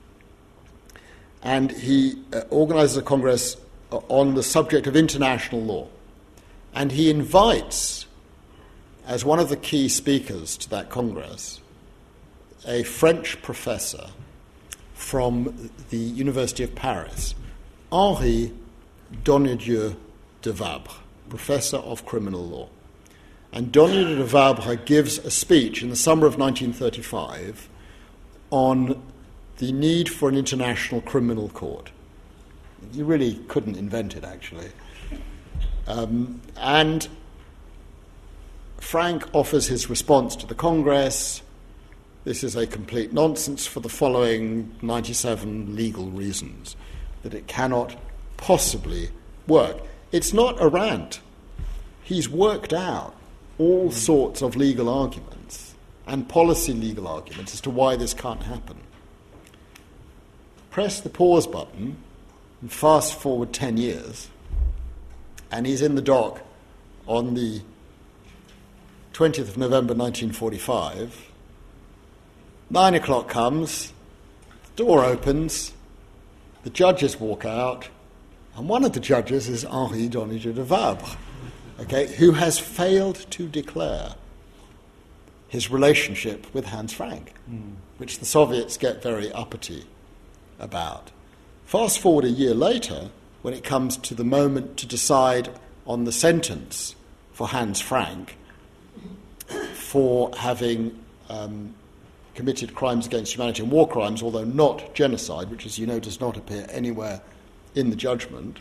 And he uh, organizes a congress uh, on the subject of international law. And he invites, as one of the key speakers to that congress, a French professor from the University of Paris, Henri Donnedieu de Vabre, professor of criminal law. And Donnedieu de Vabre gives a speech in the summer of nineteen thirty-five on the need for an international criminal court. You really couldn't invent it, actually. Um, and Frank offers his response to the Congress. This is a complete nonsense for the following ninety-seven legal reasons, that it cannot possibly work. It's not a rant. He's worked out all sorts of legal arguments and policy legal arguments as to why this can't happen. Press the pause button and fast forward ten years, and he's in the dock on the twentieth of November nineteen forty-five. Nine o'clock comes, the door opens, the judges walk out, and one of the judges is Henri Donnedieu de Vabre, okay, who has failed to declare his relationship with Hans Frank, mm. which the Soviets get very uppity about. Fast forward a year later, when it comes to the moment to decide on the sentence for Hans Frank for having um, committed crimes against humanity and war crimes, although not genocide, which, as you know, does not appear anywhere in the judgment.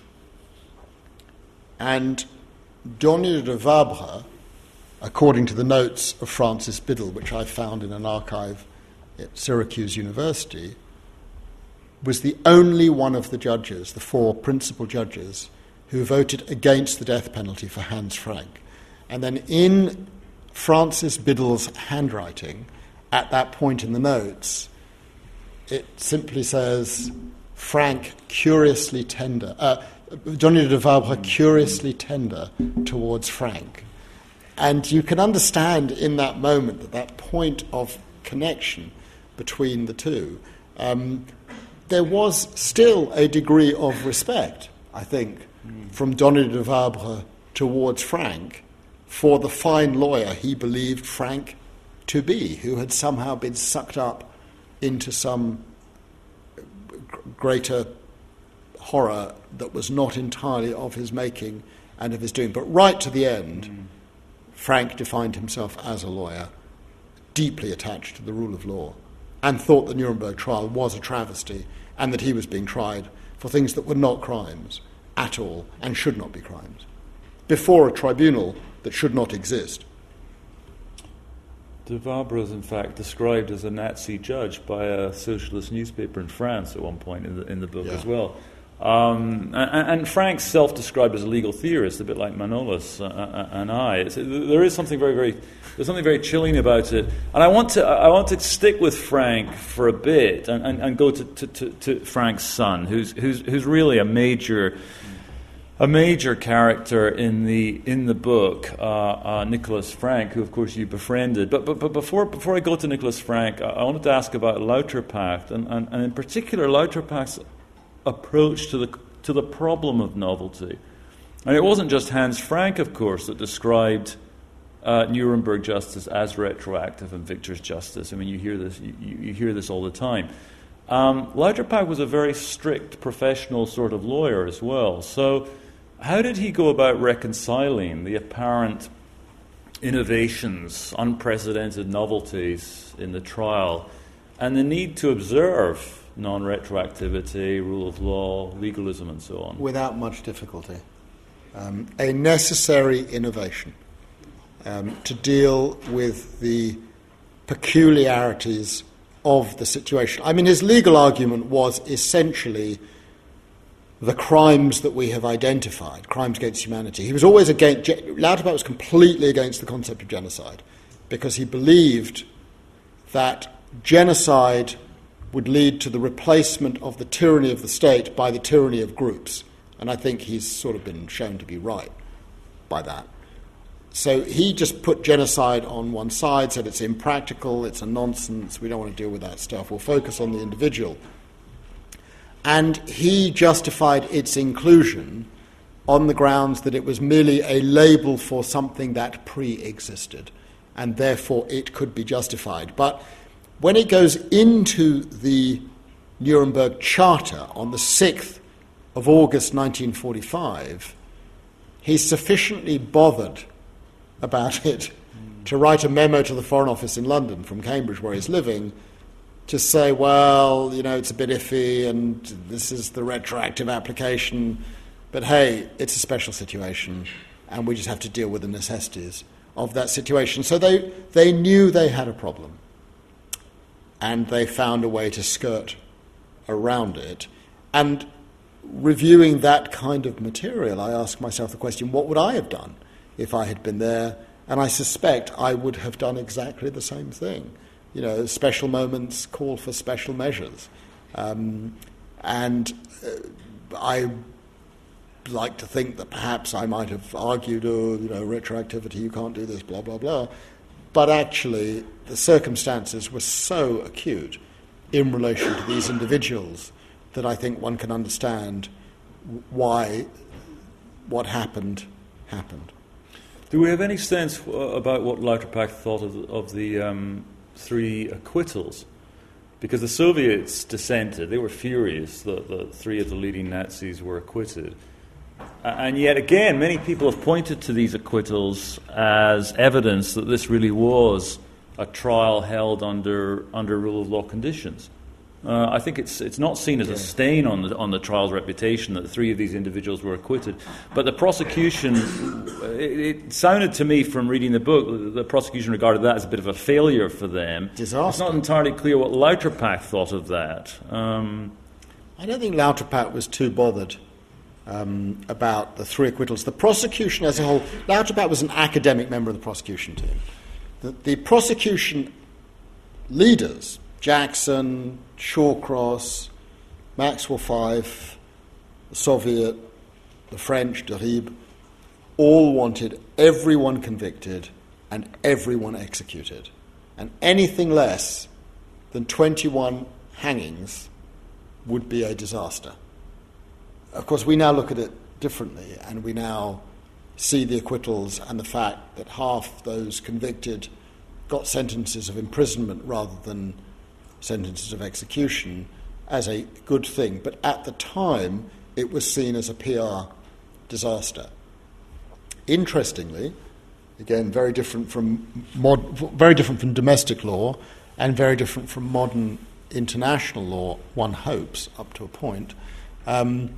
And Donnedieu de Vabre, according to the notes of Francis Biddle, which I found in an archive at Syracuse University, was the only one of the judges, the four principal judges, who voted against the death penalty for Hans Frank. And then in Francis Biddle's handwriting, at that point in the notes, it simply says, Frank curiously tender, uh, Donnedieu de Vabre curiously tender towards Frank. And you can understand in that moment, at that point of connection between the two, um, there was still a degree of respect, I think, mm. from Donnedieu de Vabre towards Frank for the fine lawyer he believed Frank to be, who had somehow been sucked up into some g- greater horror that was not entirely of his making and of his doing. But right to the end, mm. Frank defined himself as a lawyer, deeply attached to the rule of law, and thought the Nuremberg trial was a travesty and that he was being tried for things that were not crimes at all and should not be crimes, before a tribunal that should not exist. De Vabre is, in fact, described as a Nazi judge by a socialist newspaper in France at one point in the, in the book yeah. as well. Um, and, and Frank's self-described as a legal theorist, a bit like Manolis uh, and I. It's, there is something very, very, there's something very chilling about it. And I want to, I want to stick with Frank for a bit and, and, and go to, to, to, to Frank's son, who's, who's, who's really a major, a major character in the in the book, uh, uh, Nicholas Frank, who of course you befriended. But but, but before before I go to Nicholas Frank, I, I wanted to ask about Lauterpacht, and, and, and in particular Lauterpacht's approach to the to the problem of novelty. And it wasn't just Hans Frank, of course, that described uh, Nuremberg justice as retroactive and Victor's justice. I mean, you hear this you, you hear this all the time. Um, Lauterpacht was a very strict professional sort of lawyer as well. So how did he go about reconciling the apparent innovations, unprecedented novelties in the trial, and the need to observe non-retroactivity, rule of law, legalism, and so on? Without much difficulty. Um, a necessary innovation um, to deal with the peculiarities of the situation. I mean, his legal argument was essentially the crimes that we have identified, crimes against humanity. He was always against, Lauterpacht was completely against the concept of genocide because he believed that genocide would lead to the replacement of the tyranny of the state by the tyranny of groups. And I think he's sort of been shown to be right by that. so he just put genocide on one side, said it's impractical, it's a nonsense, we don't want to deal with that stuff, we'll focus on the individual. And he justified its inclusion on the grounds that it was merely a label for something that pre-existed, and therefore it could be justified. But when it goes into the Nuremberg Charter on the sixth of August nineteen forty-five, he's sufficiently bothered about it to write a memo to the Foreign Office in London from Cambridge, where he's living, to say, well, you know, it's a bit iffy and this is the retroactive application, but hey, it's a special situation and we just have to deal with the necessities of that situation. So they, they knew they had a problem and they found a way to skirt around it. And reviewing that kind of material, I ask myself the question, what would I have done if I had been there? And I suspect I would have done exactly the same thing. You know, special moments call for special measures. Um, and uh, I like to think that perhaps I might have argued, oh, you know, retroactivity, you can't do this, blah, blah, blah. But actually, the circumstances were so acute in relation to these individuals that I think one can understand why what happened, happened. Do we have any sense about what Lauterpacht thought of the, of the um, three acquittals? Because the Soviets dissented. They were furious that the three of the leading Nazis were acquitted. And yet again, many people have pointed to these acquittals as evidence that this really was a trial held under under rule of law conditions. Uh, I think it's it's not seen as a stain on the on the trial's reputation that three of these individuals were acquitted. But the prosecution, it, it sounded to me from reading the book, the prosecution regarded that as a bit of a failure for them. Disaster. It's not entirely clear what Lauterpacht thought of that. Um, I don't think Lauterpacht was too bothered um, about the three acquittals. The prosecution as a whole, Lauterpacht was an academic member of the prosecution team. The, the prosecution leaders, Jackson, Shawcross, Maxwell Fyfe, the Soviet, the French, Derib, all wanted everyone convicted and everyone executed. And anything less than twenty-one hangings would be a disaster. Of course, we now look at it differently, and we now see the acquittals and the fact that half those convicted got sentences of imprisonment rather than sentences of execution as a good thing. But at the time, it was seen as a P R disaster. Interestingly, again, very different from mod, very different from domestic law and very different from modern international law, one hopes, up to a point, um,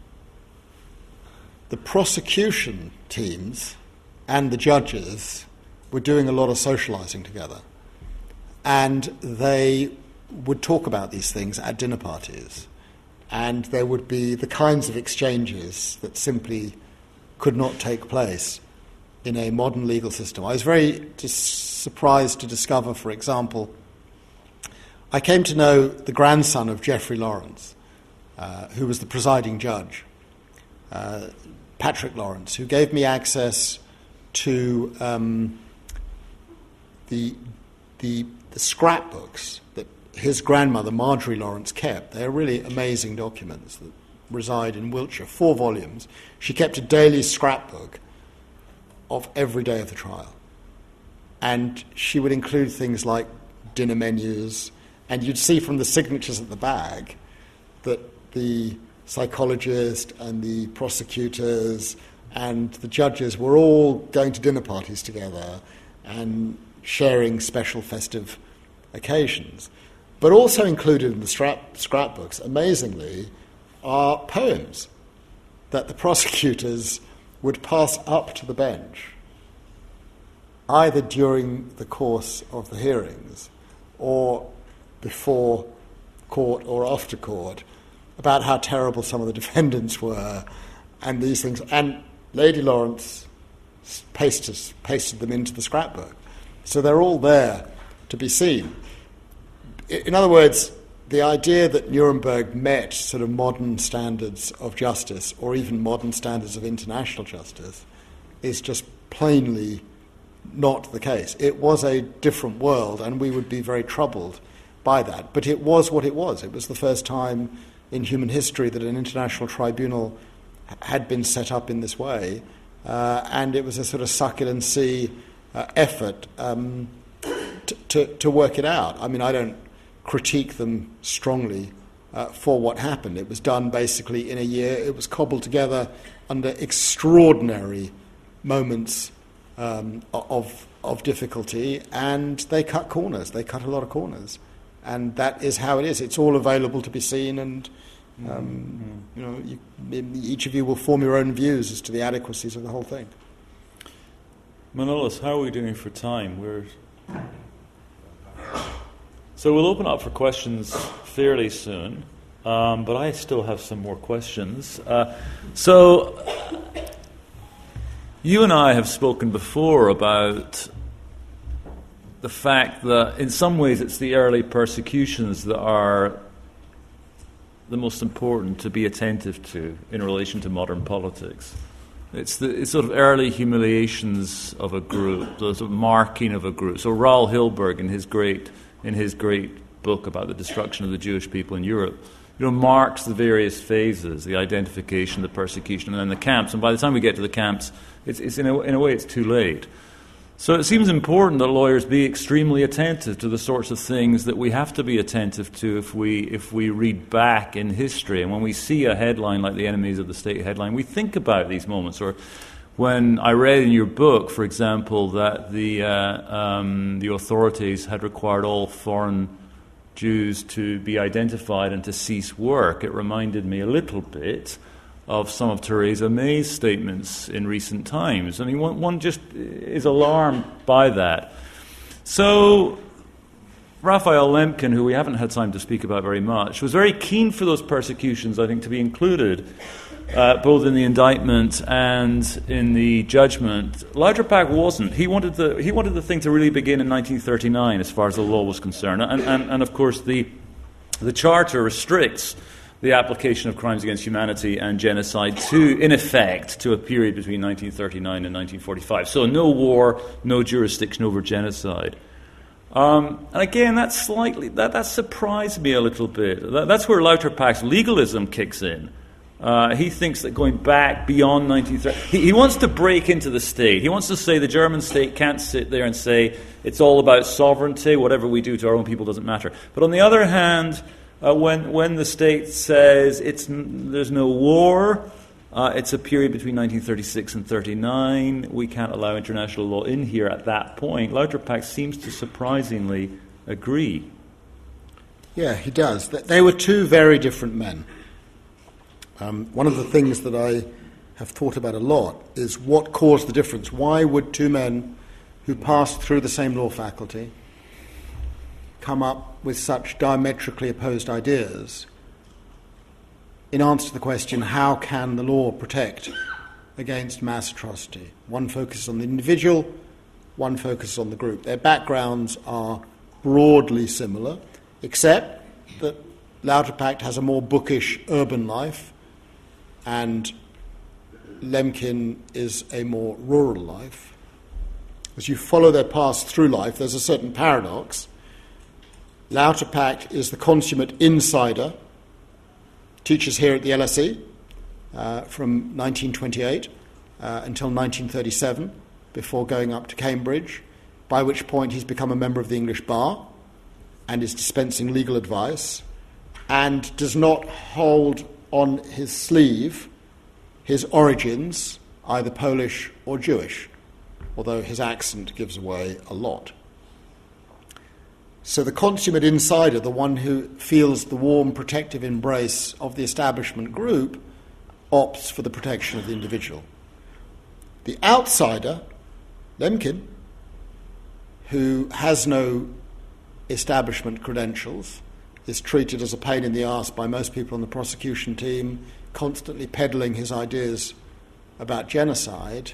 the prosecution teams and the judges were doing a lot of socializing together. And they would talk about these things at dinner parties, and there would be the kinds of exchanges that simply could not take place in a modern legal system. I was very dis- surprised to discover, for example, I came to know the grandson of Geoffrey Lawrence, uh, who was the presiding judge, uh, Patrick Lawrence, who gave me access to um, the, the the scrapbooks that his grandmother, Marjorie Lawrence, kept. They are really amazing documents that reside in Wiltshire, four volumes. She kept a daily scrapbook of every day of the trial. And she would include things like dinner menus, and you'd see from the signatures at the back that the psychologist and the prosecutors and the judges were all going to dinner parties together and sharing special festive occasions. But also included in the scrap, scrapbooks, amazingly, are poems that the prosecutors would pass up to the bench, either during the course of the hearings or before court or after court, about how terrible some of the defendants were and these things. And Lady Lawrence pasted, pasted them into the scrapbook. So they're all there to be seen. In other words, the idea that Nuremberg met sort of modern standards of justice or even modern standards of international justice is just plainly not the case. It was a different world, and we would be very troubled by that. But it was what it was. It was the first time in human history that an international tribunal had been set up in this way, uh, and it was a sort of suck-it-and-see uh, effort um, t- to, to work it out. I mean, I don't critique them strongly uh, for what happened. It was done basically in a year. It was cobbled together under extraordinary moments um, of of difficulty, and they cut corners. They cut a lot of corners, and that is how it is. It's all available to be seen, and um, mm-hmm. you know, you, each of you will form your own views as to the adequacies of the whole thing. Manolis, how are we doing for time? We're so we'll open up for questions fairly soon, um, but I still have some more questions. Uh, so. You and I have spoken before about the fact that in some ways it's the early persecutions that are the most important to be attentive to in relation to modern politics. It's the it's sort of early humiliations of a group, the sort of marking of a group. So Raoul Hilberg, in his great in his great book about the destruction of the Jewish people in Europe, you know, marks the various phases, the identification, the persecution, and then the camps. And by the time we get to the camps, it's, it's in, a, in a way, it's too late. So it seems important that lawyers be extremely attentive to the sorts of things that we have to be attentive to if we if we read back in history. And when we see a headline like the Enemies of the State headline, we think about these moments. Or when I read in your book, for example, that the uh, um, the authorities had required all foreign Jews to be identified and to cease work, it reminded me a little bit of some of Theresa May's statements in recent times. I mean, one, one just is alarmed by that. So Raphael Lemkin, who we haven't had time to speak about very much, was very keen for those persecutions, I think, to be included, uh, both in the indictment and in the judgment. Lauterpacht wasn't. He wanted the he wanted the thing to really begin in nineteen thirty-nine, as far as the law was concerned. And, and, and of course, the the Charter restricts the application of crimes against humanity and genocide to, in effect, to a period between nineteen thirty-nine and nineteen forty-five. So no war, no jurisdiction over genocide. Um, and again, that slightly that, that surprised me a little bit. That, that's where Lauterpacht's legalism kicks in. Uh, he thinks that going back beyond nineteen thirty, he, he wants to break into the state. He wants to say the German state can't sit there and say it's all about sovereignty, whatever we do to our own people doesn't matter. But on the other hand, uh, when when the state says it's there's no war, uh, it's a period between nineteen thirty-six and thirty-nine, we can't allow international law in here at that point, Lauterpacht seems to surprisingly agree. Yeah, he does. They were two very different men. Um, one of the things that I have thought about a lot is what caused the difference. Why would two men who passed through the same law faculty come up with such diametrically opposed ideas in answer to the question, how can the law protect against mass atrocity? One focuses on the individual, one focuses on the group. Their backgrounds are broadly similar, except that Lauterpacht has a more bookish urban life, and Lemkin is a more rural life. As you follow their paths through life, there's a certain paradox. Lauterpacht is the consummate insider, teaches here at the L S E uh, from nineteen twenty-eight uh, until nineteen thirty-seven, before going up to Cambridge, by which point he's become a member of the English bar and is dispensing legal advice, and does not hold on his sleeve his origins, either Polish or Jewish, although his accent gives away a lot. So the consummate insider, the one who feels the warm protective embrace of the establishment group, opts for the protection of the individual. The outsider, Lemkin, who has no establishment credentials, is treated as a pain in the arse by most people on the prosecution team, constantly peddling his ideas about genocide,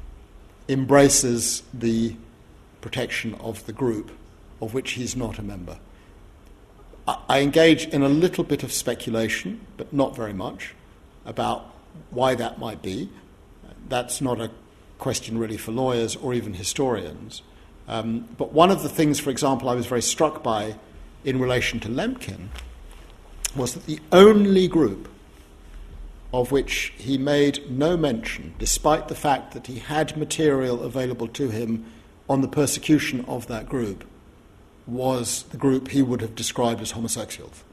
embraces the protection of the group of which he's not a member. I, I engage in a little bit of speculation, but not very much, about why that might be. That's not a question really for lawyers or even historians. Um, but one of the things, for example, I was very struck by in relation to Lemkin was that the only group of which he made no mention, despite the fact that he had material available to him on the persecution of that group, was the group he would have described as homosexuals.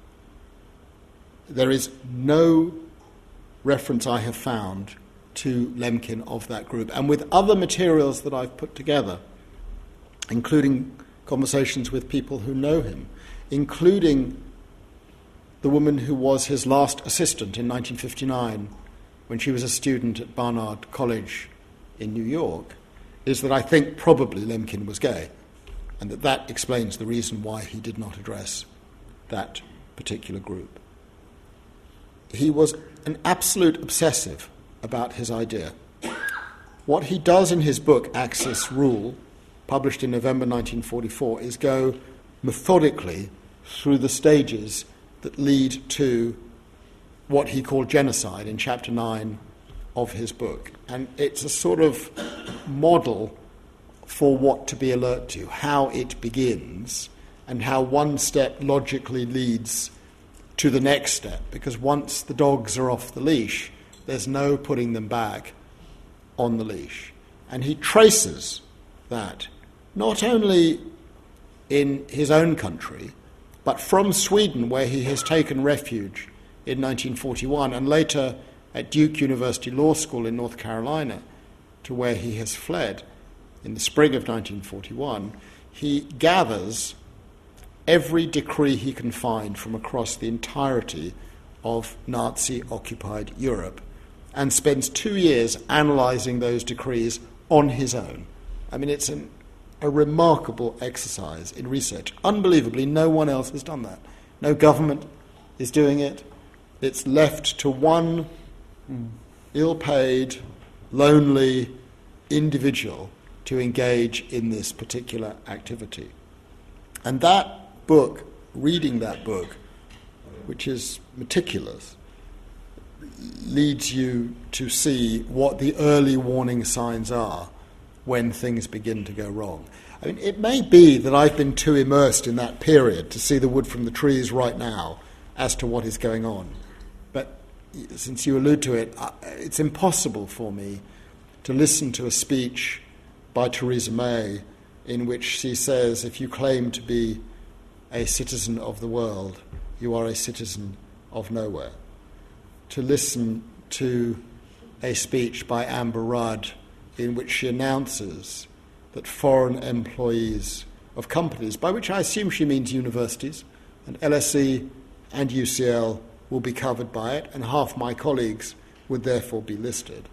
There is no reference I have found to Lemkin of that group. And with other materials that I've put together, including conversations with people who know him, including the woman who was his last assistant in nineteen fifty-nine when she was a student at Barnard College in New York, is that I think probably Lemkin was gay, and that that explains the reason why he did not address that particular group. He was an absolute obsessive about his idea. What he does in his book, Axis Rule, published in November nineteen forty-four, is go methodically through the stages that lead to what he called genocide in chapter nine of his book. And it's a sort of model for what to be alert to, how it begins, and how one step logically leads to the next step, because once the dogs are off the leash, there's no putting them back on the leash. And he traces that, not only in his own country, but from Sweden, where he has taken refuge in nineteen forty-one, and later at Duke University Law School in North Carolina, to where he has fled in the spring of nineteen forty-one, he gathers every decree he can find from across the entirety of Nazi-occupied Europe and spends two years analysing those decrees on his own. I mean, it's an a remarkable exercise in research. Unbelievably, no one else has done that. No government is doing it. It's left to one mm. ill-paid, lonely individual to engage in this particular activity. And that book, reading that book, which is meticulous, leads you to see what the early warning signs are when things begin to go wrong. I mean, it may be that I've been too immersed in that period to see the wood from the trees right now as to what is going on. But since you allude to it, it's impossible for me to listen to a speech by Theresa May in which she says, if you claim to be a citizen of the world, you are a citizen of nowhere. To listen to a speech by Amber Rudd in which she announces that foreign employees of companies, by which I assume she means universities, and L S E and U C L will be covered by it, and half my colleagues would therefore be listed,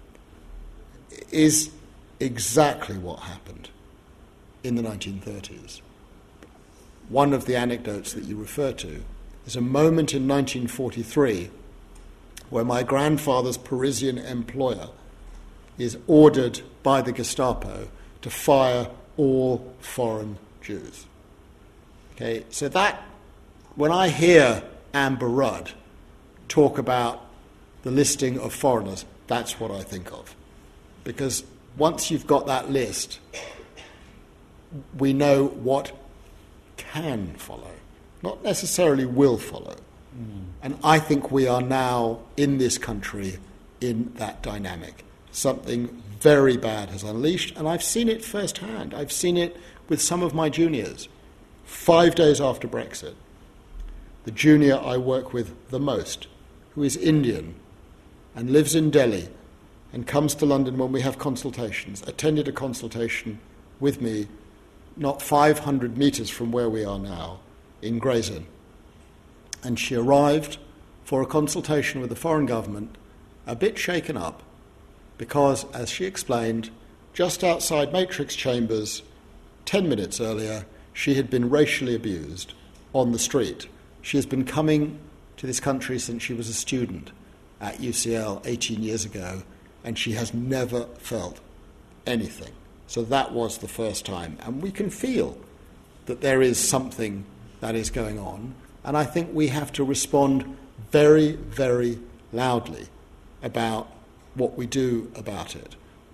is exactly what happened in the nineteen thirties. One of the anecdotes that you refer to is a moment in nineteen forty-three where my grandfather's Parisian employer is ordered by the Gestapo to fire all foreign Jews. Okay, so that, when I hear Amber Rudd talk about the listing of foreigners, that's what I think of. Because once you've got that list, we know what can follow, not necessarily will follow. Mm. And I think we are now in this country in that dynamic. Something very bad has unleashed, and I've seen it firsthand. I've seen it with some of my juniors. Five days after Brexit, the junior I work with the most, who is Indian and lives in Delhi and comes to London when we have consultations, attended a consultation with me not five hundred metres from where we are now, in Gray's Inn. And she arrived for a consultation with the foreign government, a bit shaken up, because, as she explained, just outside Matrix Chambers, ten minutes earlier, she had been racially abused on the street. She has been coming to this country since she was a student at U C L eighteen years ago, and she has never felt anything. So that was the first time. And we can feel that there is something that is going on, and I think we have to respond very, very loudly about what we do about it.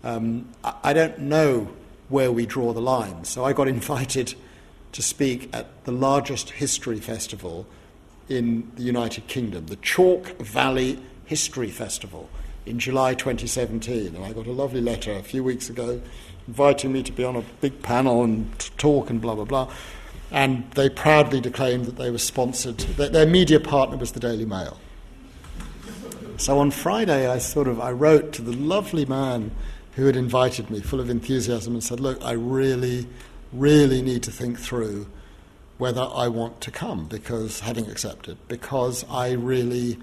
Um, I, I don't know where we draw the line. So I got invited to speak at the largest history festival in the United Kingdom, the Chalk Valley History Festival, in July twenty seventeen. And I got a lovely letter a few weeks ago inviting me to be on a big panel and to talk and blah, blah, blah. And they proudly declaimed that they were sponsored, that their media partner was the Daily Mail. So on Friday, I sort of, I wrote to the lovely man who had invited me, full of enthusiasm, and said, look, I really, really need to think through whether I want to come, because, having accepted, because I really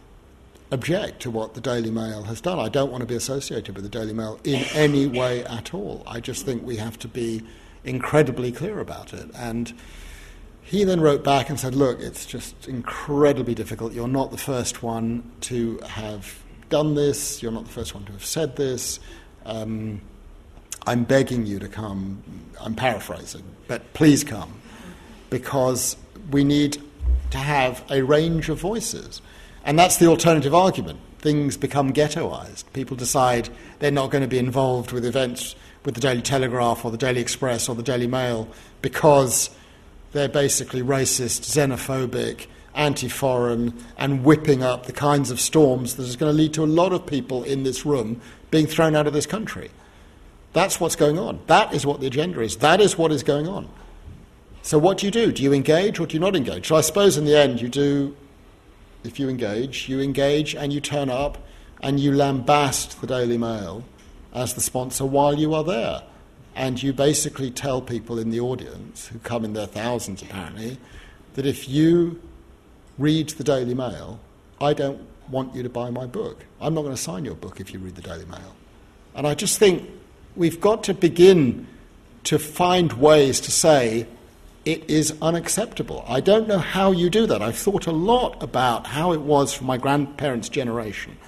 object to what the Daily Mail has done. I don't want to be associated with the Daily Mail in any way at all. I just think we have to be incredibly clear about it. And he then wrote back and said, look, it's just incredibly difficult. You're not the first one to have done this. You're not the first one to have said this. Um, I'm begging you to come. I'm paraphrasing, but please come, because we need to have a range of voices. And that's the alternative argument. Things become ghettoized. People decide they're not going to be involved with events with the Daily Telegraph or the Daily Express or the Daily Mail because they're basically racist, xenophobic, anti-foreign, and whipping up the kinds of storms that is going to lead to a lot of people in this room being thrown out of this country. That's what's going on. That is what the agenda is. That is what is going on. So what do you do? Do you engage or do you not engage? So I suppose in the end you do, if you engage, you engage and you turn up and you lambast the Daily Mail as the sponsor while you are there. And you basically tell people in the audience, who come in their thousands apparently, that if you read the Daily Mail, I don't want you to buy my book. I'm not going to sign your book if you read the Daily Mail. And I just think we've got to begin to find ways to say it is unacceptable. I don't know how you do that. I've thought a lot about how it was for my grandparents' generation.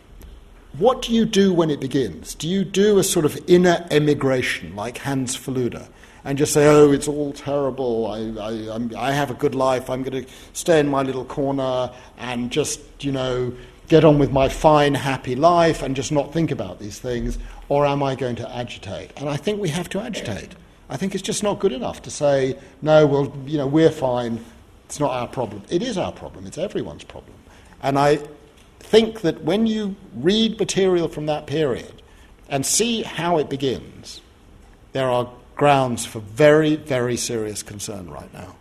What do you do when it begins? Do you do a sort of inner emigration like Hans Fallada and just say, oh, it's all terrible, I, I, I'm, I have a good life, I'm going to stay in my little corner and just, you know, get on with my fine, happy life and just not think about these things? Or am I going to agitate? And I think we have to agitate. I think it's just not good enough to say, no, well, you know, we're fine, it's not our problem. It is our problem, it's everyone's problem. And I think that when you read material from that period and see how it begins, there are grounds for very, very serious concern right now.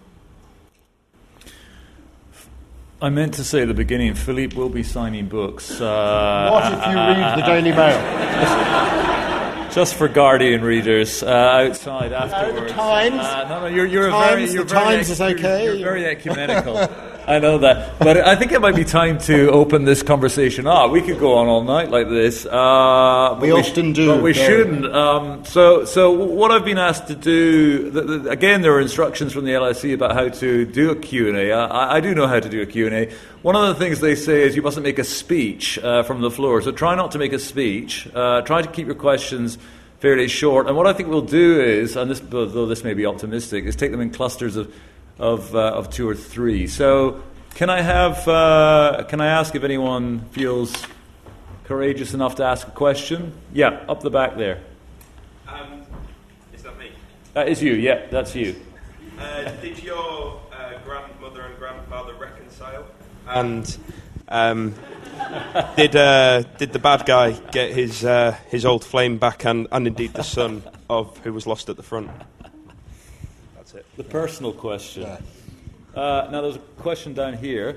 I meant to say at the beginning, Philippe will be signing books. Uh, what if you read the Daily Mail? Just for Guardian readers uh, outside afterwards. No, the Times. Uh, no, no, you're, you're Times, very, you're the very Times ec- is okay. You're, you're very ecumenical. I know that, but I think it might be time to open this conversation up. We could go on all night like this. Uh, we, we often sh- do, but we Barry. shouldn't. Um, so, so what I've been asked to do, the, the, again, there are instructions from the L S E about how to do a Q and A. I, I do know how to do a Q and A. One of the things they say is you mustn't make a speech uh, from the floor. So try not to make a speech. Uh, try to keep your questions fairly short. And what I think we'll do is, and this, though this may be optimistic, is take them in clusters of of, uh, of two or three. So can I have? Uh, can I ask if anyone feels courageous enough to ask a question? Yeah, up the back there. Um, is that me? That is you. Yeah, that's you. Uh, did your uh, grandmother and grandfather reconcile? And um, did uh, did the bad guy get his uh, his old flame back, and, and indeed the son of who was lost at the front? That's it. The personal question. Yeah. Uh, now there's a question down here.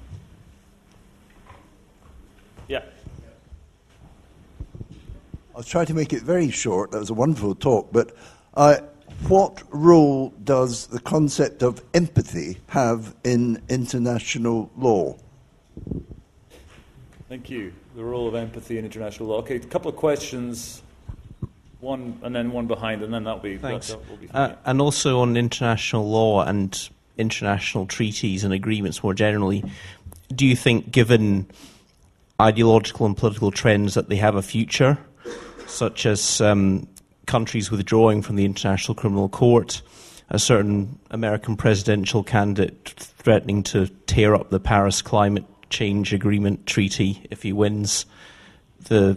Yeah. I'll try to make it very short. That was a wonderful talk, but uh, what role does the concept of empathy have in international law? Thank you. The role of empathy in international law. Okay, a couple of questions. One and then one behind, and then that'll be. Thanks. That, that will be uh, and also on international law and international treaties and agreements more generally, do you think, given ideological and political trends, that they have a future, such as um, countries withdrawing from the International Criminal Court, a certain American presidential candidate threatening to tear up the Paris Climate Change Agreement treaty if he wins, the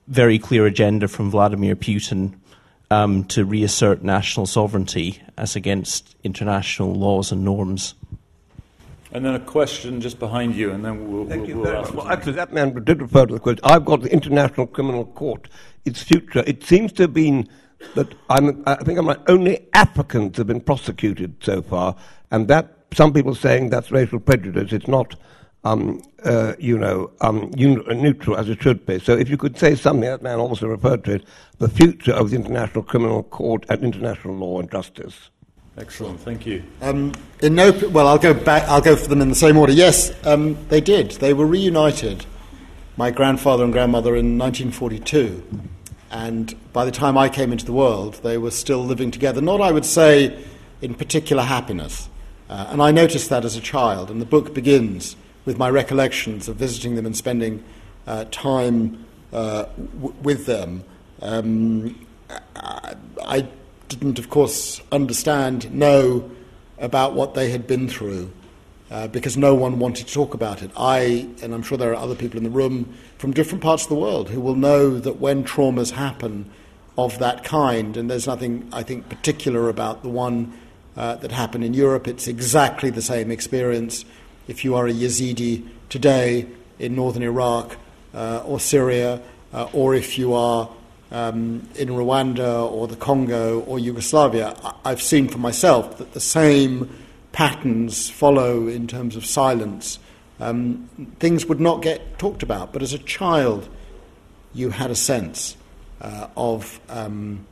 very clear agenda from Vladimir Putin um, to reassert national sovereignty as against international laws and norms. And then a question just behind you, and then we'll, Thank we'll, you we'll very ask. much. Well, actually, that man did refer to the question. I've got the International Criminal Court, its future. It seems to have been that, I'm, I think I'm right, only Africans have been prosecuted so far, and that, some people saying that's racial prejudice. It's not, um, uh, you know, um, un- neutral as it should be. So if you could say something, that man also referred to it, the future of the International Criminal Court and international law and justice. Excellent, thank you. Um, in no, well, I'll go back. I'll go for them in the same order. Yes, um, they did. They were reunited. My grandfather and grandmother in nineteen forty-two, and by the time I came into the world, they were still living together. Not, I would say, in particular happiness. Uh, and I noticed that as a child. And the book begins with my recollections of visiting them and spending uh, time uh, w- with them. Um, I. I didn't, of course, understand, know about what they had been through, uh, because no one wanted to talk about it. I, and I'm sure there are other people in the room from different parts of the world who will know that when traumas happen of that kind, and there's nothing, I think, particular about the one uh, that happened in Europe, it's exactly the same experience. If you are a Yazidi today in northern Iraq uh, or Syria, uh, or if you are Um, in Rwanda or the Congo or Yugoslavia, I've seen for myself that the same patterns follow in terms of silence. Um, things would not get talked about, but as a child you had a sense uh, of um,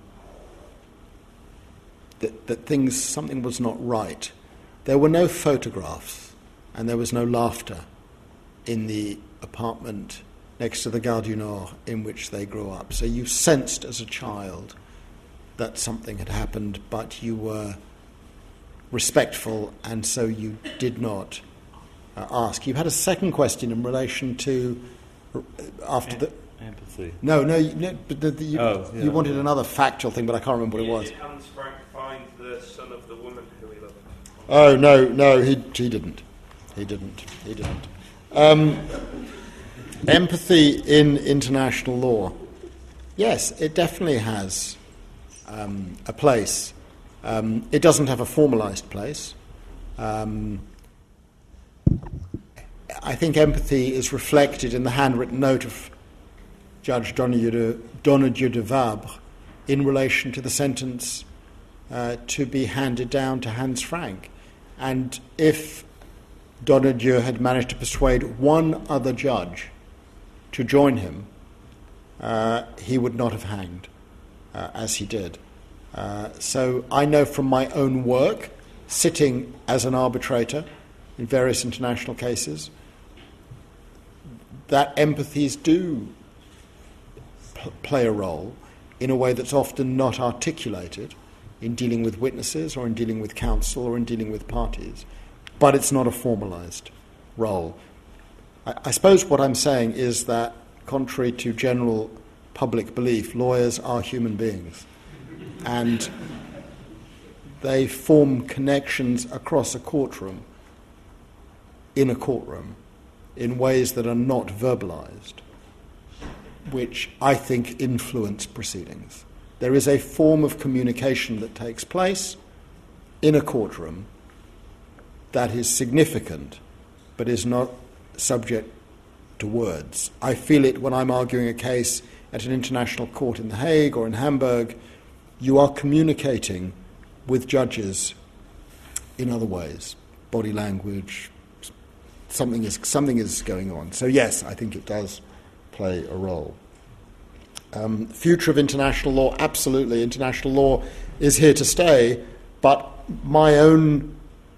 that, that things, something was not right. There were no photographs and there was no laughter in the apartment next to the Gare du Nord in which they grew up. So you sensed as a child that something had happened, but you were respectful, and so you did not uh, ask. You had a second question in relation to uh, after the empathy. No, no, you, no but the, the, you, oh, yeah, you wanted yeah. another factual thing, but I can't remember what it was. Did Hans Frank find the son of the woman who he loved? Oh no, no, he he didn't. He didn't. He didn't. Um, Empathy in international law. Yes, it definitely has um, a place. Um, it doesn't have a formalised place. Um, I think empathy is reflected in the handwritten note of Judge Donadieu de Vabre in relation to the sentence uh, to be handed down to Hans Frank. And if Donadieu had managed to persuade one other judge to join him, uh, he would not have hanged uh, as he did. Uh, so I know from my own work, sitting as an arbitrator in various international cases, that empathies do p- play a role in a way that's often not articulated in dealing with witnesses or in dealing with counsel or in dealing with parties, but it's not a formalised role. I, I suppose what I'm saying is that, contrary to general public belief, lawyers are human beings, and they form connections across a courtroom, in a courtroom, in ways that are not verbalised, which I think influence proceedings. There is a form of communication that takes place in a courtroom that is significant, but is not subject to words. I feel it when I'm arguing a case at an international court in The Hague or in Hamburg. You are communicating with judges in other ways, body language, something is something is going on. So yes, I think it does play a role. Um, future of international law, absolutely. International law is here to stay, but my own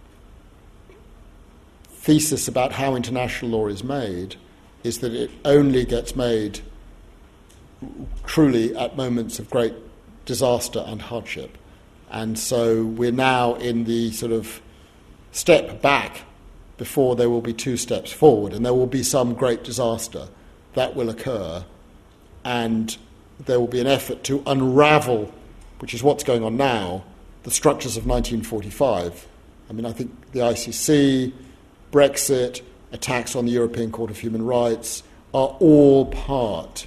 thesis about how international law is made is that it only gets made truly at moments of great disaster and hardship. And so we're now in the sort of step back before there will be two steps forward, and there will be some great disaster that will occur, and there will be an effort to unravel, which is what's going on now, the structures of nineteen forty-five. I mean, I think the I C C, Brexit, attacks on the European Court of Human Rights are all part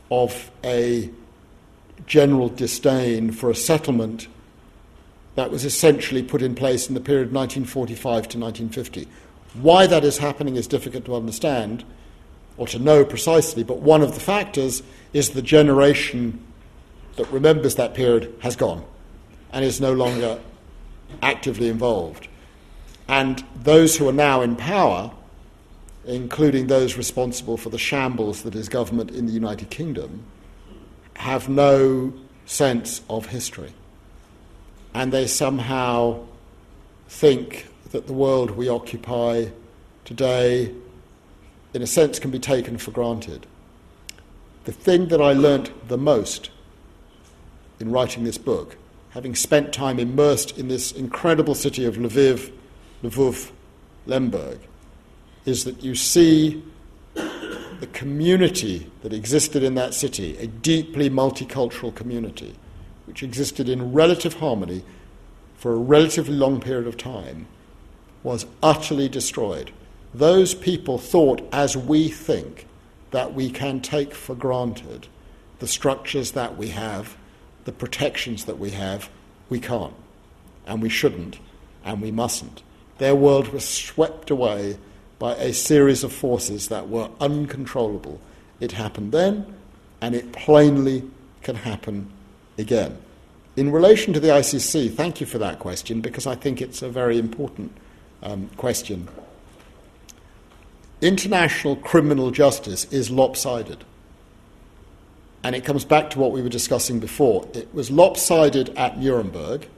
of a general disdain for a settlement that was essentially put in place in the period nineteen forty-five to nineteen fifty. Why that is happening is difficult to understand or to know precisely, but one of the factors is the generation that remembers that period has gone and is no longer actively involved. And those who are now in power, including those responsible for the shambles that is government in the United Kingdom, have no sense of history. And they somehow think that the world we occupy today, in a sense, can be taken for granted. The thing that I learnt the most in writing this book, having spent time immersed in this incredible city of Lviv, Lvov, Lemberg, is that you see the community that existed in that city, a deeply multicultural community, which existed in relative harmony for a relatively long period of time, was utterly destroyed. Those people thought, as we think, that we can take for granted the structures that we have, the protections that we have. We can't, and we shouldn't, and we mustn't. Their world was swept away by a series of forces that were uncontrollable. It happened then, and it plainly can happen again. In relation to the I C C, thank you for that question, because I think it's a very important um, question. International criminal justice is lopsided. And it comes back to what we were discussing before. It was lopsided at Nuremberg,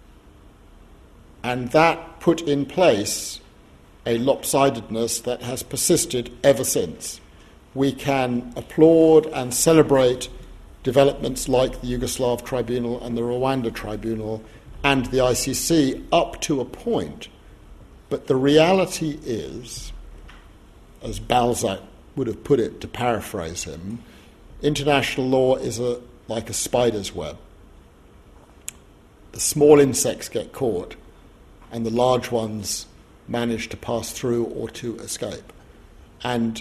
and that put in place a lopsidedness that has persisted ever since. We can applaud and celebrate developments like the Yugoslav Tribunal and the Rwanda Tribunal and the I C C up to a point, but the reality is, as Balzac would have put it, to paraphrase him, international law is a, like a spider's web. The small insects get caught, and the large ones manage to pass through or to escape. And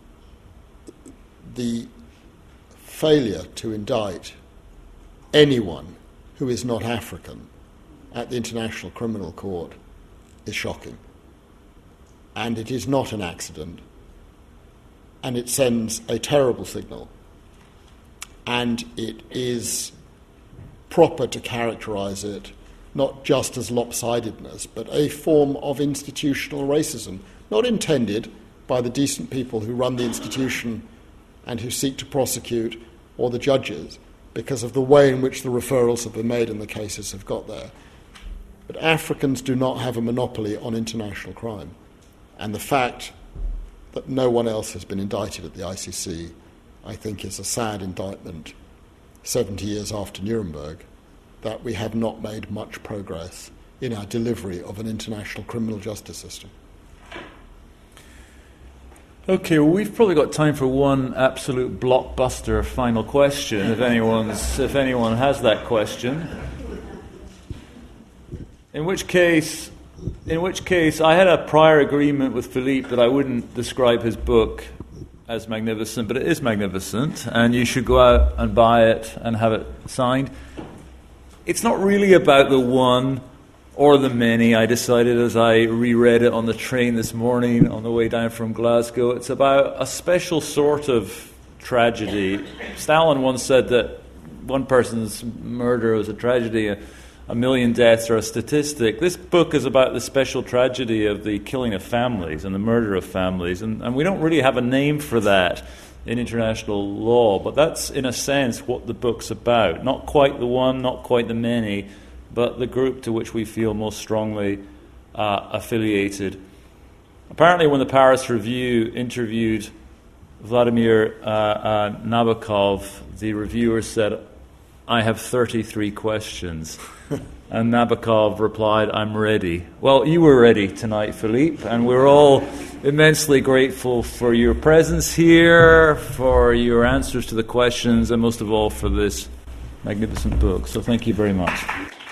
the failure to indict anyone who is not African at the International Criminal Court is shocking. And it is not an accident. And it sends a terrible signal. And it is proper to characterize it not just as lopsidedness, but a form of institutional racism, not intended by the decent people who run the institution and who seek to prosecute, or the judges, because of the way in which the referrals have been made and the cases have got there. But Africans do not have a monopoly on international crime. And the fact that no one else has been indicted at the I C C, I think, is a sad indictment, seventy years after Nuremberg, that we have not made much progress in our delivery of an international criminal justice system. Okay, well, we've probably got time for one absolute blockbuster final question, if anyone's, if anyone has that question. In which case, in which case, I had a prior agreement with Philippe that I wouldn't describe his book as magnificent, but it is magnificent, and you should go out and buy it and have it signed. It's not really about the one or the many. I decided as I reread it on the train this morning on the way down from Glasgow, it's about a special sort of tragedy. Stalin once said that one person's murder was a tragedy, a, a million deaths are a statistic. This book is about the special tragedy of the killing of families and the murder of families, and, and we don't really have a name for that in international law, but that's in a sense what the book's about. Not quite the one, not quite the many, but the group to which we feel most strongly uh, affiliated. Apparently when the Paris Review interviewed Vladimir uh, uh, Nabokov, the reviewer said, "I have thirty-three questions." And Nabokov replied, "I'm ready." Well, you were ready tonight, Philippe, and we're all immensely grateful for your presence here, for your answers to the questions, and most of all for this magnificent book. So thank you very much.